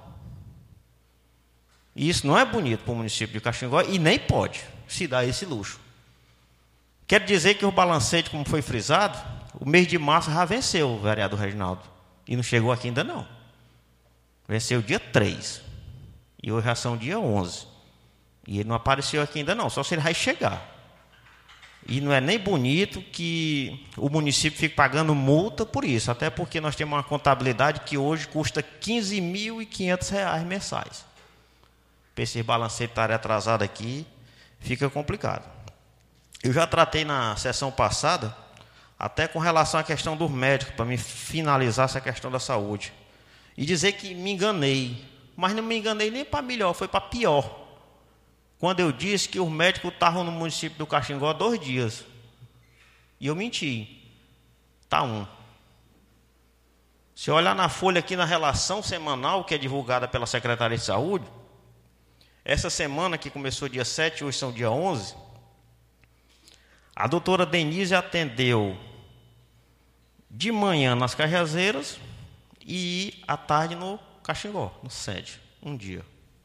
E isso não é bonito para o município de Caxingó e nem pode se dar esse luxo. Quero dizer que o balancete, como foi frisado, o mês de março já venceu o vereador Reginaldo. E não chegou aqui ainda não. Venceu dia 3. E hoje já são dia 11. E ele não apareceu aqui ainda não, só se ele vai chegar. E não é nem bonito que o município fique pagando multa por isso, até porque nós temos uma contabilidade que hoje custa R$ 15.500 mensais. Para esse balancete estar atrasado aqui, fica complicado. Eu já tratei na sessão passada, até com relação à questão dos médicos, para me finalizar essa questão da saúde. E dizer que me enganei, mas não me enganei nem para melhor, foi para pior. Quando eu disse que os médicos estavam no município do Caxingó 2 dias. E eu menti. Está 1. Se olhar na folha aqui na relação semanal, que é divulgada pela Secretaria de Saúde, essa semana que começou dia 7, hoje são dia 11, a doutora Denise atendeu de manhã nas Cajazeiras e à tarde no Caxingó, no sede, um dia.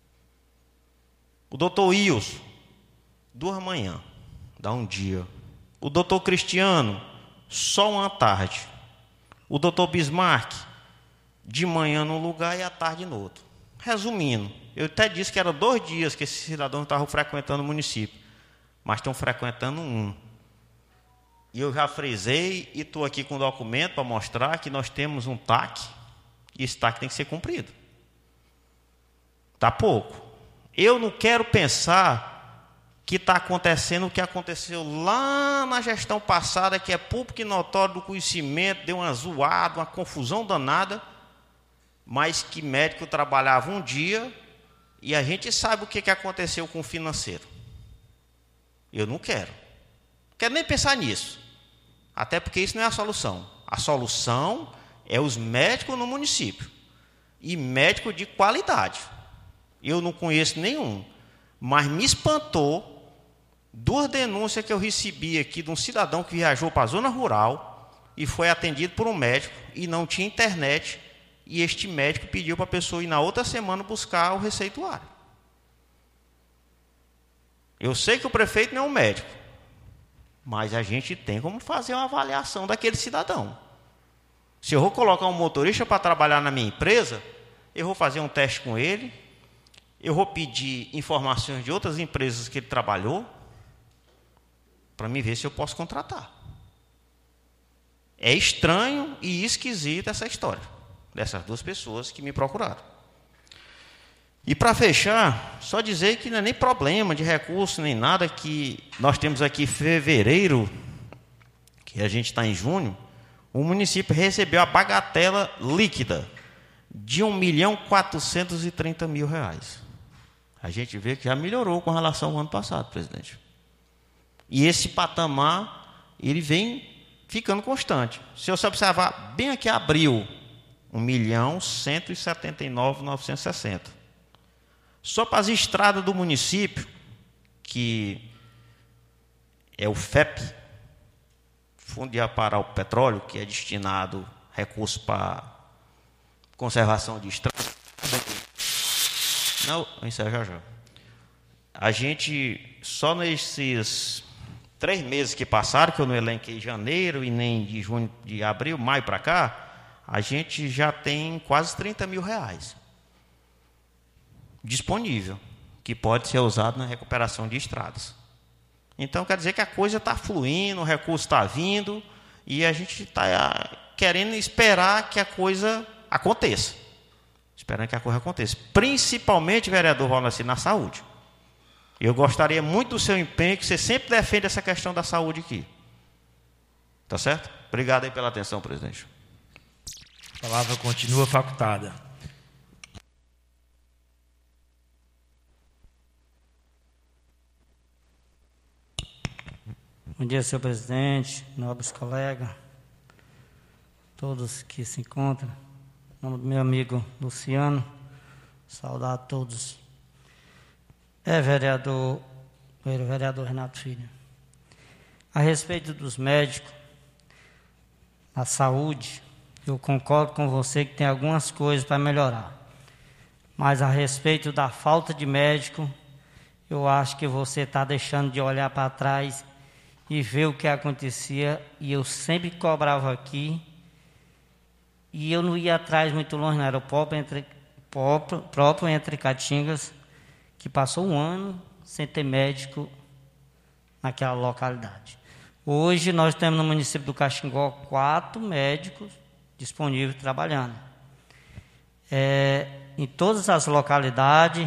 O doutor Wilson, 2 manhã, dá um dia. O doutor Cristiano, só uma tarde. O doutor Bismarck, de manhã num lugar e à tarde no outro. Resumindo, eu até disse que eram 2 dias que esses cidadãos estavam frequentando o município, mas estão frequentando 1. E eu já frisei e estou aqui com o documento para mostrar que nós temos um TAC, e esse TAC tem que ser cumprido. Está pouco. Eu não quero pensar que está acontecendo o que aconteceu lá na gestão passada, que é público e notório do conhecimento, deu uma zoada, uma confusão danada, mas que médico trabalhava um dia e a gente sabe o que aconteceu com o financeiro. Eu não quero. Não quero nem pensar nisso. Até porque isso não é a solução. A solução é os médicos no município. E médico de qualidade. Eu não conheço nenhum, mas me espantou 2 denúncias que eu recebi aqui de um cidadão que viajou para a zona rural e foi atendido por um médico e não tinha internet, e este médico pediu para a pessoa ir na outra semana buscar o receituário. Eu sei que o prefeito não é um médico, mas a gente tem como fazer uma avaliação daquele cidadão. Se eu vou colocar um motorista para trabalhar na minha empresa, eu vou fazer um teste com ele, eu vou pedir informações de outras empresas que ele trabalhou, para me ver se eu posso contratar. É estranho e esquisita essa história, dessas 2 pessoas que me procuraram. E para fechar, só dizer que não é nem problema de recurso, nem nada, que nós temos aqui fevereiro, que a gente está em junho, o município recebeu a bagatela líquida de R$1.430.000. A gente vê que já melhorou com relação ao ano passado, presidente. E esse patamar, ele vem ficando constante. Se você observar, bem aqui abril, R$1.179.960. Só para as estradas do município, que é o FEP, Fundo de Aparar o Petróleo, que é destinado recursos para conservação de estradas. Não, vou encerrar já. A gente, só nesses 3 meses que passaram, que eu não elenquei janeiro e nem de junho, de abril, maio para cá, a gente já tem quase R$30.000 disponível, que pode ser usado na recuperação de estradas. Então, quer dizer que a coisa está fluindo, o recurso está vindo, e a gente está querendo esperar que a coisa aconteça. Esperando que a coisa aconteça. Principalmente, vereador Valnacir, na saúde. Eu gostaria muito do seu empenho, que você sempre defende essa questão da saúde aqui. Tá certo? Obrigado aí pela atenção, presidente. A palavra continua facultada. Bom dia, senhor presidente, nobres colegas, todos que se encontram. Em nome do meu amigo Luciano, saudar a todos. Vereador Renato Filho. A respeito dos médicos, a saúde, eu concordo com você que tem algumas coisas para melhorar. Mas a respeito da falta de médico, eu acho que você está deixando de olhar para trás e ver o que acontecia. E eu sempre cobrava aqui, e eu não ia atrás muito longe, não. Era o próprio entre Caatingas, que passou um ano sem ter médico naquela localidade. Hoje nós temos no município do Caxingó 4 médicos disponíveis trabalhando. Em todas as localidades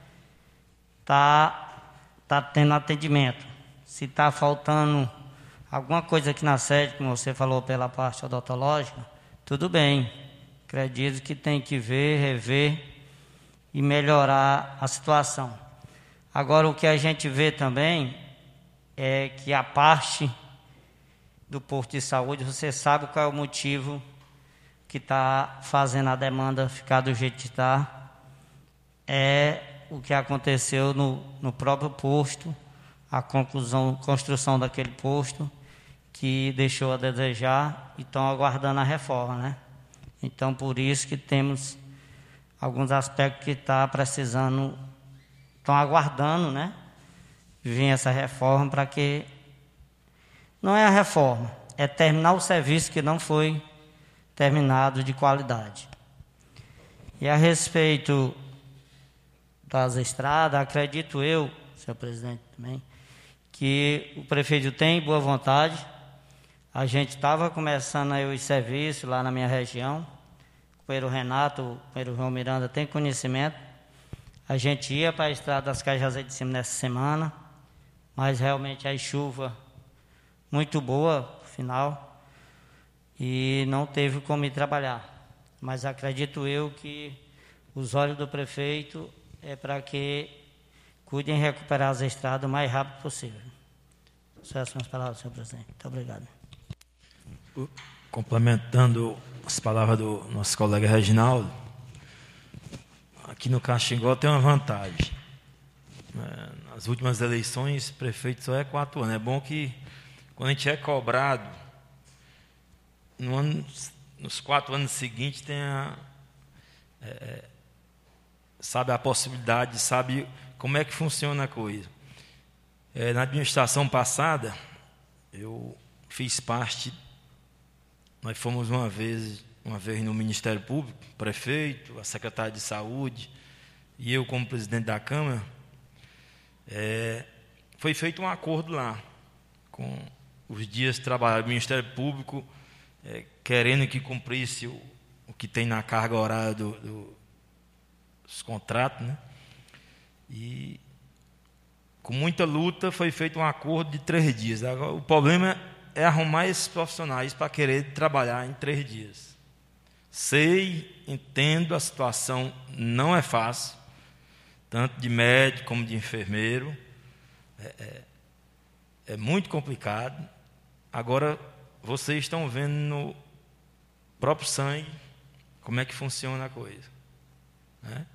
está tendo atendimento. Se está faltando alguma coisa aqui na sede, como você falou pela parte odontológica, tudo bem. Acredito que tem que ver, rever e melhorar a situação. Agora, o que a gente vê também é que a parte do posto de saúde, você sabe qual é o motivo que está fazendo a demanda ficar do jeito que está. É o que aconteceu no próprio posto, a construção daquele posto, que deixou a desejar e estão aguardando a reforma, né? Então, por isso que temos alguns aspectos que está precisando, estão aguardando, né? Vir essa reforma para que... Não é a reforma, é terminar o serviço que não foi terminado de qualidade. E a respeito das estradas, acredito eu, senhor presidente, também, que o prefeito tem boa vontade. A gente estava começando aí os serviços lá na minha região. O companheiro Renato, o companheiro João Miranda tem conhecimento. A gente ia para a estrada das Cajazeiras de Cima nessa semana, mas realmente a chuva muito boa, final, e não teve como ir trabalhar. Mas acredito eu que os olhos do prefeito é para que cuidem em recuperar as estradas o mais rápido possível. Essas são as palavras, senhor presidente. Muito obrigado. Complementando as palavras do nosso colega Reginaldo, aqui no Caxingó tem uma vantagem. Nas últimas eleições, prefeito só é 4 anos. É bom que, quando a gente é cobrado, nos 4 anos seguintes, tenha, sabe a possibilidade, sabe como é que funciona a coisa. Na administração passada, eu fiz parte, nós fomos uma vez no Ministério Público, prefeito, a secretária de Saúde, e eu como presidente da Câmara. Foi feito um acordo lá, com os dias de trabalho do Ministério Público, querendo que cumprisse o que tem na carga horária dos contratos, né? E com muita luta foi feito um acordo de 3 dias. Agora, o problema é arrumar esses profissionais para querer trabalhar em 3 dias. Sei, entendo, a situação não é fácil, tanto de médico como de enfermeiro. É muito complicado. Agora, vocês estão vendo no próprio sangue como é que funciona a coisa, né?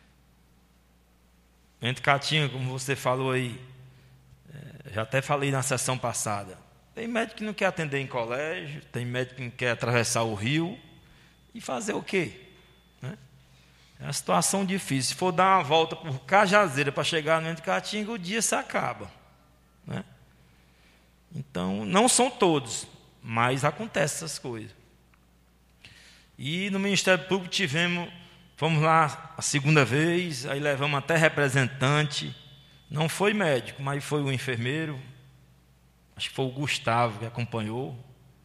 Entre Caatinga, como você falou aí, já até falei na sessão passada, tem médico que não quer atender em colégio, tem médico que não quer atravessar o rio, e fazer o quê? Né? É uma situação difícil. Se for dar uma volta por Cajazeira para chegar no Entre Caatinga, o dia se acaba, né? Então, não são todos, mas acontecem essas coisas. E no Ministério Público fomos lá a segunda vez, aí levamos até representante, não foi médico, mas foi o enfermeiro, acho que foi o Gustavo que acompanhou,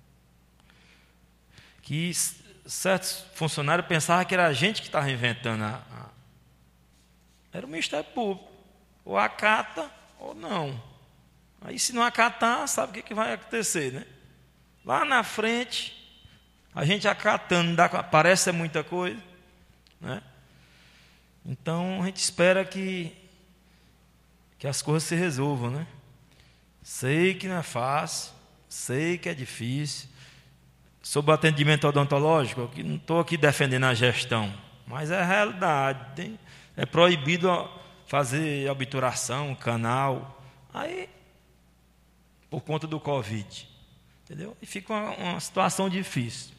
que certos funcionários pensavam que era a gente que estava inventando era o Ministério Público, ou acata ou não. Aí se não acatar, sabe o que vai acontecer, né? Lá na frente, a gente acatando, parece ser muita coisa, né? Então, a gente espera que as coisas se resolvam, né? Sei que não é fácil, sei que é difícil. Sobre o atendimento odontológico, eu não estou aqui defendendo a gestão, mas é a realidade. É proibido fazer obturação, canal, aí, por conta do Covid, entendeu? E fica uma situação difícil.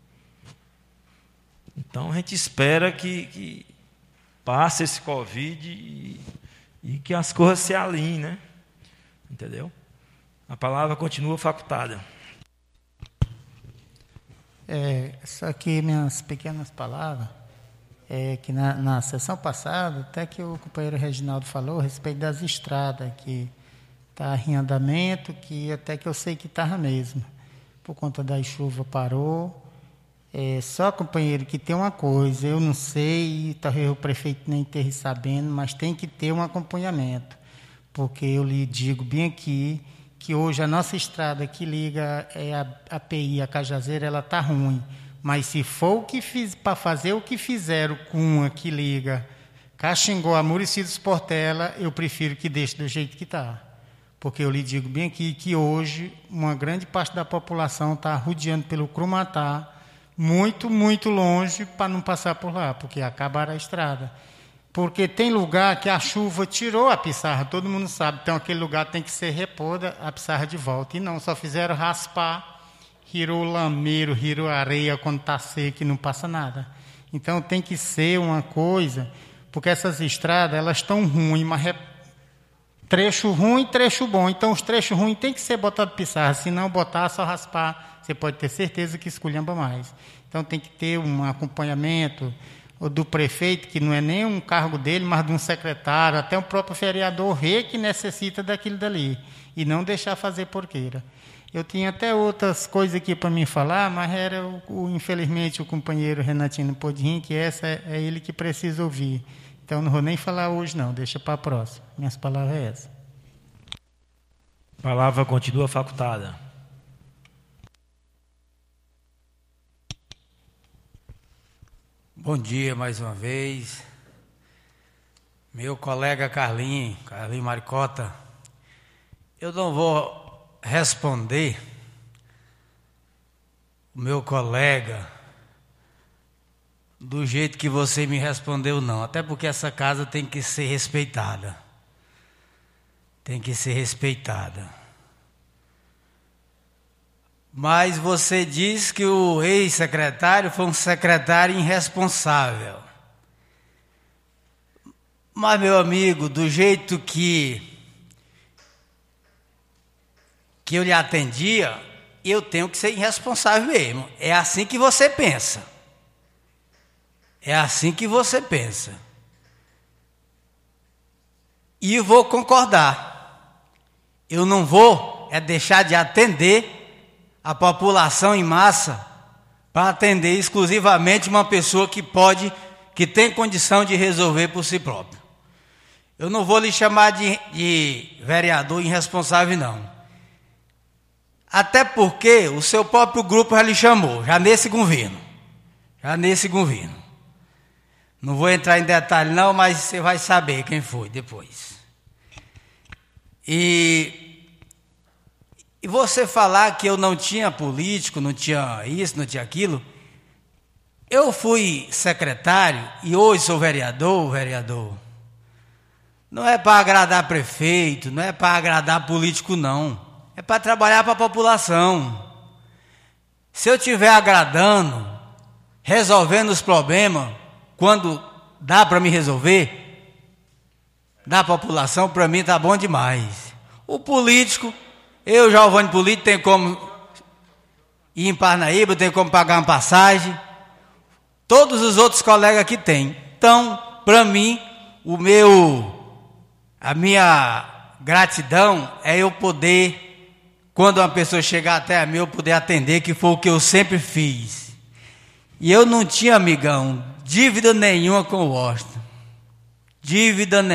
Então, a gente espera que passe esse Covid e que as coisas se alinhem, né? Entendeu? A palavra continua facultada. Só que minhas pequenas palavras, que na sessão passada, até que o companheiro Reginaldo falou a respeito das estradas, que está em andamento, que até que eu sei que estava mesmo. Por conta da chuva parou. Só, companheiro, que tem uma coisa, eu não sei, e talvez o prefeito nem esteja sabendo, mas tem que ter um acompanhamento. Porque eu lhe digo bem aqui, que hoje a nossa estrada que liga a API, a Cajazeira, ela está ruim. Mas se for para fazer o que fizeram com a que liga Caxingó a Muricy dos Portela, eu prefiro que deixe do jeito que está. Porque eu lhe digo bem aqui que hoje uma grande parte da população está rodeando pelo Crumatá, muito, muito longe para não passar por lá, porque acabaram a estrada. Porque tem lugar que a chuva tirou a pissarra, todo mundo sabe. Então, aquele lugar tem que ser repoda a pissarra de volta. E não, só fizeram raspar, rirou lameiro, rirou areia quando está seco e não passa nada. Então, tem que ser uma coisa, porque essas estradas, elas estão ruins, mas trecho ruim, trecho bom. Então, os trechos ruins tem que ser botado pissarra, se não botar, só raspar, você pode ter certeza que esculhamba mais. Então, tem que ter um acompanhamento do prefeito, que não é nem um cargo dele, mas de um secretário, até o próprio vereador vê que necessita daquilo dali, e não deixar fazer porqueira. Eu tinha até outras coisas aqui para mim falar, mas era, infelizmente, o companheiro Renatinho pôde vir, que essa é ele que precisa ouvir. Então, não vou nem falar hoje, não, deixa para a próxima. Minhas palavras é essa. A palavra continua facultada. Bom dia mais uma vez. Meu colega Carlinho Maricota, eu não vou responder o meu colega do jeito que você me respondeu, não. Até porque essa casa tem que ser respeitada. Tem que ser respeitada. Mas você diz que o ex-secretário foi um secretário irresponsável. Mas, meu amigo, do jeito que eu lhe atendia, eu tenho que ser irresponsável mesmo. É assim que você pensa. É assim que você pensa. E eu vou concordar. Eu não vou deixar de atender a população em massa para atender exclusivamente uma pessoa que tem condição de resolver por si próprio. Eu não vou lhe chamar de vereador irresponsável, não. Até porque o seu próprio grupo já lhe chamou, já nesse governo. Não vou entrar em detalhe, não, mas você vai saber quem foi depois. E você falar que eu não tinha político, não tinha isso, não tinha aquilo. Eu fui secretário e hoje sou vereador. Não é para agradar prefeito, não é para agradar político, não. É para trabalhar para a população. Se eu estiver agradando, resolvendo os problemas, quando dá para me resolver, da população, para mim está bom demais. O político... Eu, Giovanni Político, tenho como ir em Parnaíba, tenho como pagar uma passagem. Todos os outros colegas aqui têm. Então, para mim, a minha gratidão é eu poder, quando uma pessoa chegar até a mim, eu poder atender, que foi o que eu sempre fiz. E eu não tinha, amigão, dívida nenhuma com o Washington.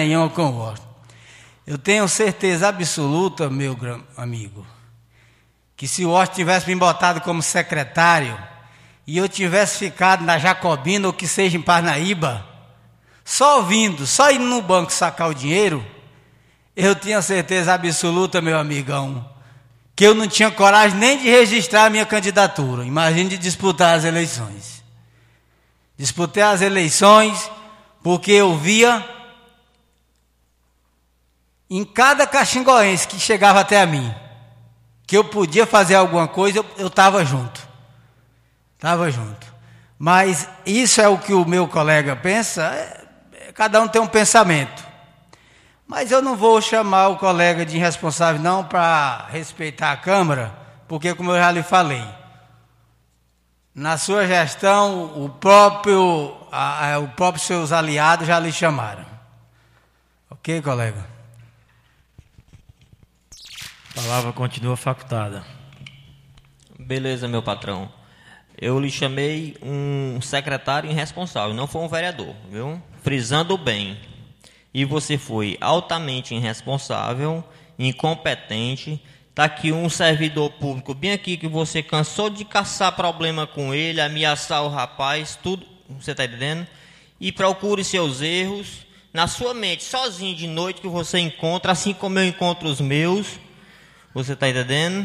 Eu tenho certeza absoluta, meu amigo, que se o Washington tivesse me botado como secretário e eu tivesse ficado na Jacobina ou que seja em Parnaíba, só indo no banco sacar o dinheiro, eu tinha certeza absoluta, meu amigão, que eu não tinha coragem nem de registrar a minha candidatura. Imagine de disputar as eleições. Disputei as eleições porque eu via em cada caxingoense que chegava até a mim que eu podia fazer alguma coisa, eu estava junto. Estava junto. Mas isso é o que o meu colega pensa, cada um tem um pensamento. Mas eu não vou chamar o colega de irresponsável não para respeitar a Câmara, porque como eu já lhe falei, na sua gestão, os próprios seus aliados já lhe chamaram. Ok, colega? A palavra continua facultada. Beleza, meu patrão. Eu lhe chamei um secretário irresponsável, não foi um vereador, viu? Frisando bem. E você foi altamente irresponsável, incompetente. Está aqui um servidor público bem aqui que você cansou de caçar problema com ele, ameaçar o rapaz, tudo, você está entendendo? E procure seus erros na sua mente, sozinho de noite que você encontra, assim como eu encontro os meus. Você está entendendo?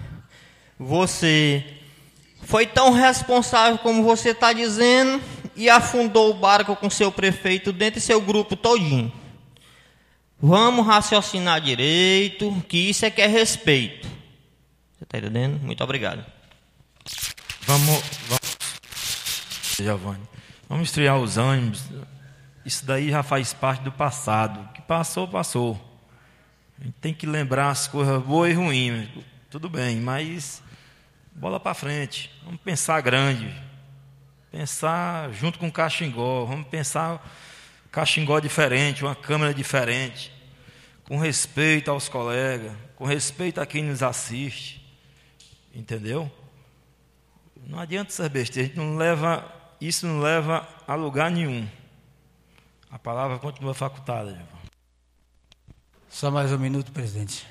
Você foi tão responsável como você está dizendo e afundou o barco com seu prefeito dentro de seu grupo todinho. Vamos raciocinar direito, que isso é que é respeito. Você está entendendo? Muito obrigado. Vamos, Giovanni. Vamos estrear os ânimos. Isso daí já faz parte do passado. O que passou, passou. A gente tem que lembrar as coisas boas e ruins. Tudo bem, mas bola para frente. Vamos pensar grande. Pensar junto com o Caxingó. Vamos pensar Caxingó diferente, uma Câmara diferente. Com respeito aos colegas, com respeito a quem nos assiste. Entendeu? Não adianta ser besteira. Isso não leva a lugar nenhum. A palavra continua facultada, Giovanni. Só mais um minuto, presidente.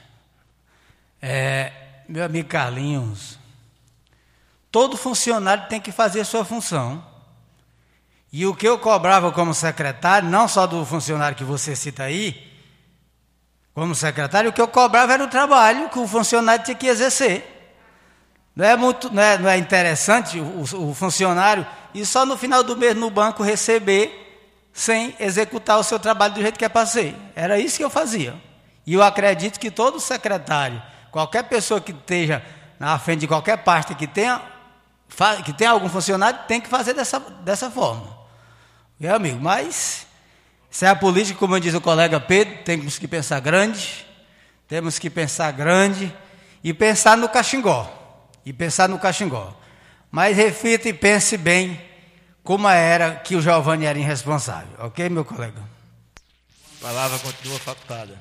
Meu amigo Carlinhos, todo funcionário tem que fazer a sua função. E o que eu cobrava como secretário, não só do funcionário que você cita aí, como secretário, o que eu cobrava era o trabalho que o funcionário tinha que exercer. Não é interessante o funcionário ir só no final do mês no banco receber sem executar o seu trabalho do jeito que é para ser. Era isso que eu fazia. E eu acredito que todo secretário, qualquer pessoa que esteja na frente de qualquer pasta que tenha algum funcionário, tem que fazer dessa forma. Meu amigo, mas se é a política, como diz o colega Pedro, temos que pensar grande e pensar no Caxingó. Mas reflita e pense bem como era que o Giovanni era irresponsável. Ok, meu colega? A palavra continua facultada.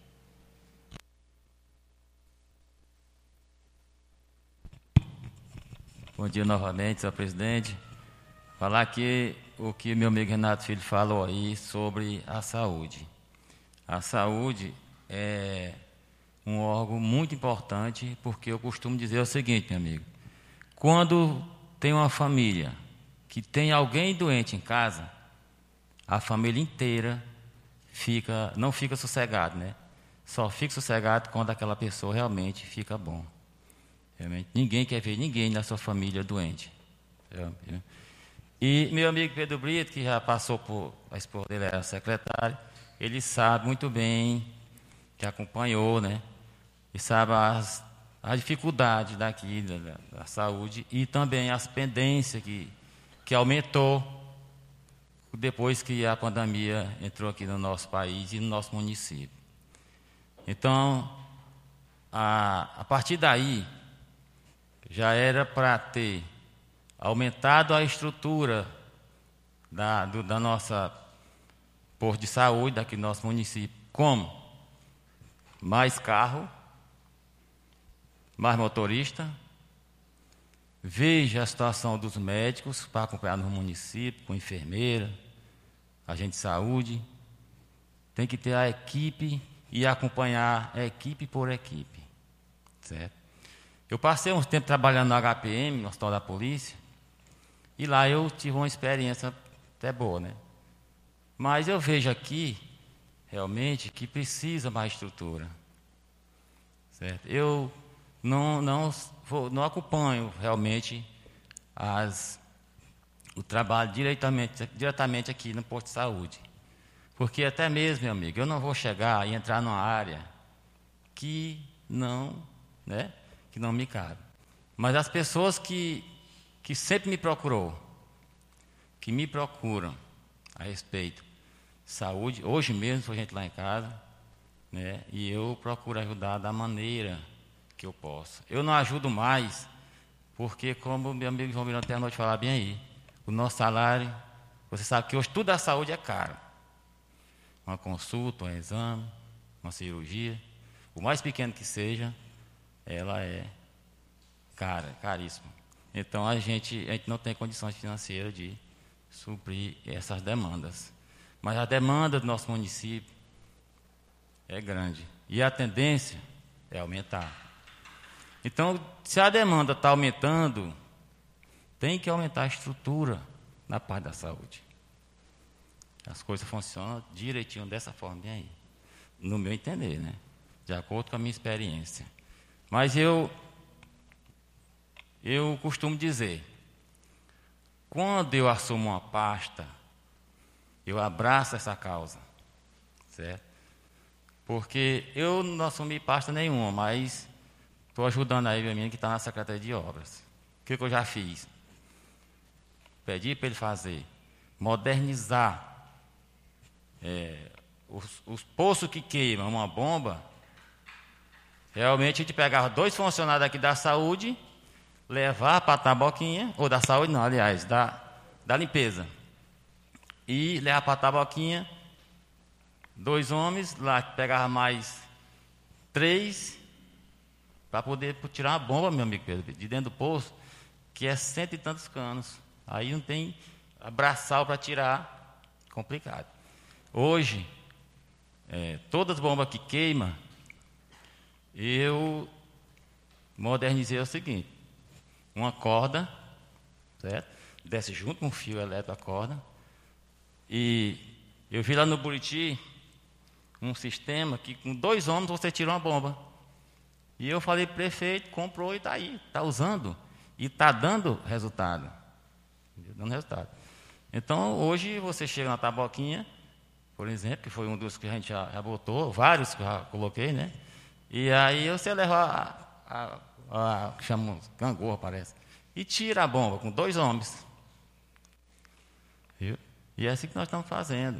Bom dia novamente, senhor presidente. Falar aqui o que meu amigo Renato Filho falou aí sobre a saúde. A saúde é um órgão muito importante, porque eu costumo dizer o seguinte, meu amigo. Quando tem uma família que tem alguém doente em casa, a família inteira não fica sossegada, né? Só fica sossegado quando aquela pessoa realmente fica bom. Realmente, ninguém quer ver ninguém na sua família doente. E meu amigo Pedro Brito, que já passou por... A esposa dele era secretária, ele sabe muito bem, que acompanhou, né? E sabe a dificuldade daqui da saúde e também as pendências que aumentou depois que a pandemia entrou aqui no nosso país e no nosso município. Então, a partir daí, já era para ter aumentado a estrutura da nossa posto de saúde daqui do nosso município. Como? Mais carro, mais motorista. Veja a situação dos médicos para acompanhar no município, com enfermeira, agente de saúde. Tem que ter a equipe e acompanhar equipe por equipe, certo? Eu passei uns tempo trabalhando no HPM, no Hospital da Polícia, e lá eu tive uma experiência até boa, né? Mas eu vejo aqui, realmente, que precisa mais estrutura. Certo? Eu não acompanho realmente o trabalho diretamente aqui no posto de saúde. Porque até mesmo, meu amigo, eu não vou chegar e entrar numa área que não me cabe. Mas as pessoas que sempre me procuram a respeito de saúde, hoje mesmo foi gente lá em casa, né? E eu procuro ajudar da maneira que eu posso. Eu não ajudo mais, porque como meu amigo João Miranda terminou de falar bem aí, o nosso salário, você sabe que hoje tudo da saúde é caro. Uma consulta, um exame, uma cirurgia, o mais pequeno que seja, ela é cara, caríssima. Então a gente não tem condições financeiras de suprir essas demandas. Mas a demanda do nosso município é grande. E a tendência é aumentar. Então, se a demanda está aumentando, tem que aumentar a estrutura na parte da saúde. As coisas funcionam direitinho dessa forma bem aí. No meu entender, né? De acordo com a minha experiência. Mas eu costumo dizer, quando eu assumo uma pasta, eu abraço essa causa, certo? Porque eu não assumi pasta nenhuma, mas estou ajudando aí o menino que está na Secretaria de Obras. O que eu já fiz? Pedi para ele fazer, modernizar os poços que queimam uma bomba. Realmente a gente pegava 2 funcionários aqui da saúde, levar para a taboquinha, ou da saúde não, aliás, da limpeza. E levar para a taboquinha 2 homens, lá pegava mais 3, para poder tirar uma bomba, meu amigo Pedro, de dentro do poço, que é 100 e tantos canos. Aí não tem braçal para tirar, complicado. Hoje, todas as bombas que queimam, eu modernizei o seguinte: uma corda, certo? Desce junto com um fio elétrico a corda. E eu vi lá no Buriti um sistema que com 2 homens você tira uma bomba. E eu falei, prefeito, comprou e está aí, está usando. E está dando resultado. Dando resultado. Então, hoje você chega na taboquinha, por exemplo, que foi um dos que a gente já botou, vários que eu já coloquei, né? E aí você leva que chama gangorra, parece, e tira a bomba com 2 homens. Viu? E é assim que nós estamos fazendo.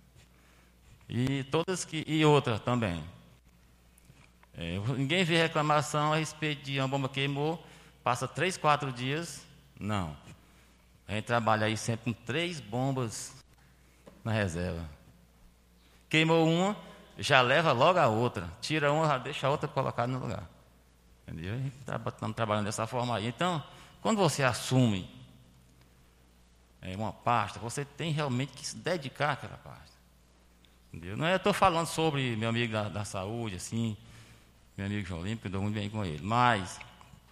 E outra também. Ninguém vê reclamação a respeito de uma bomba que queimou, passa 3, 4 dias, não. A gente trabalha aí sempre com 3 bombas na reserva. Queimou uma, já leva logo a outra. Tira uma, já deixa a outra colocada no lugar. Entendeu? Estamos trabalhando dessa forma aí. Então, quando você assume uma pasta, você tem realmente que se dedicar àquela pasta. Entendeu? Não é, eu estou falando sobre meu amigo da saúde, assim, meu amigo João Lima, que eu dou muito bem com ele. Mas,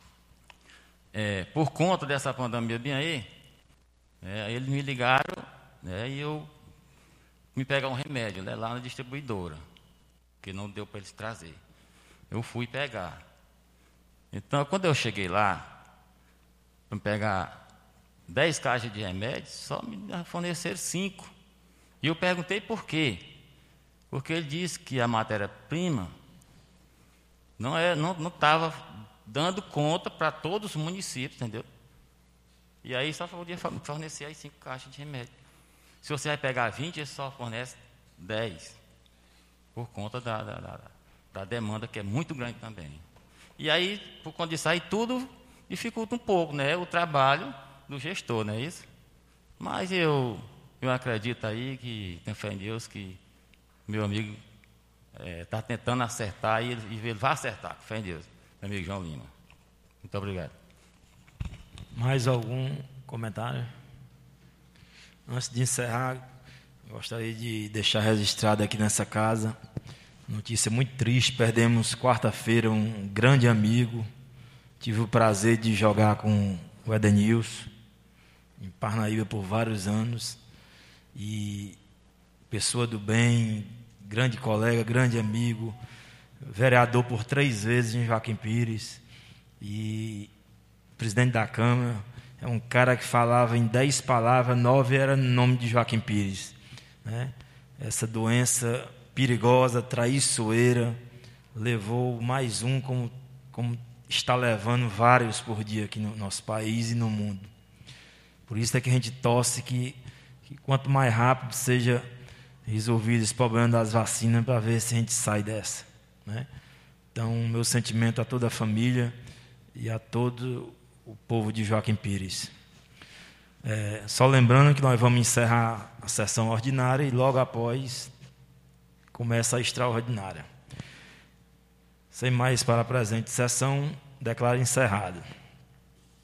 por conta dessa pandemia bem aí, eles me ligaram, e eu me pegar um remédio, lá na distribuidora, que não deu para eles trazer. Eu fui pegar. Então, quando eu cheguei lá, para pegar 10 caixas de remédio, só me forneceram 5. E eu perguntei por quê. Porque ele disse que a matéria-prima não estava dando conta para todos os municípios, entendeu? E aí só podia fornecer aí 5 caixas de remédio. Se você vai pegar 20, ele só fornece 10. Por conta da demanda, que é muito grande também. E aí, por conta disso aí, tudo dificulta um pouco, né? O trabalho do gestor, não é isso? Mas eu acredito aí, que tenho fé em Deus, que meu amigo está tentando acertar e ele vai acertar, com fé em Deus, meu amigo João Lima. Muito obrigado. Mais algum comentário? Antes de encerrar, gostaria de deixar registrado aqui nessa casa, notícia muito triste, perdemos quarta-feira um grande amigo, Tive o prazer de jogar com o Edenilson em Parnaíba por vários anos. E pessoa do bem, grande colega, grande amigo, vereador por 3 vezes em Joaquim Pires e presidente da Câmara. É um cara que falava em 10 palavras, 9 era no nome de Joaquim Pires, né? Essa doença perigosa, traiçoeira, levou mais um, como está levando vários por dia aqui no nosso país e no mundo. Por isso é que a gente torce que quanto mais rápido seja resolvido esse problema das vacinas, para ver se a gente sai dessa, né? Então, meu sentimento a toda a família e a todo o povo de Joaquim Pires. Só lembrando que nós vamos encerrar a sessão ordinária e logo após começa a extraordinária. Sem mais para a presente sessão, declaro encerrado.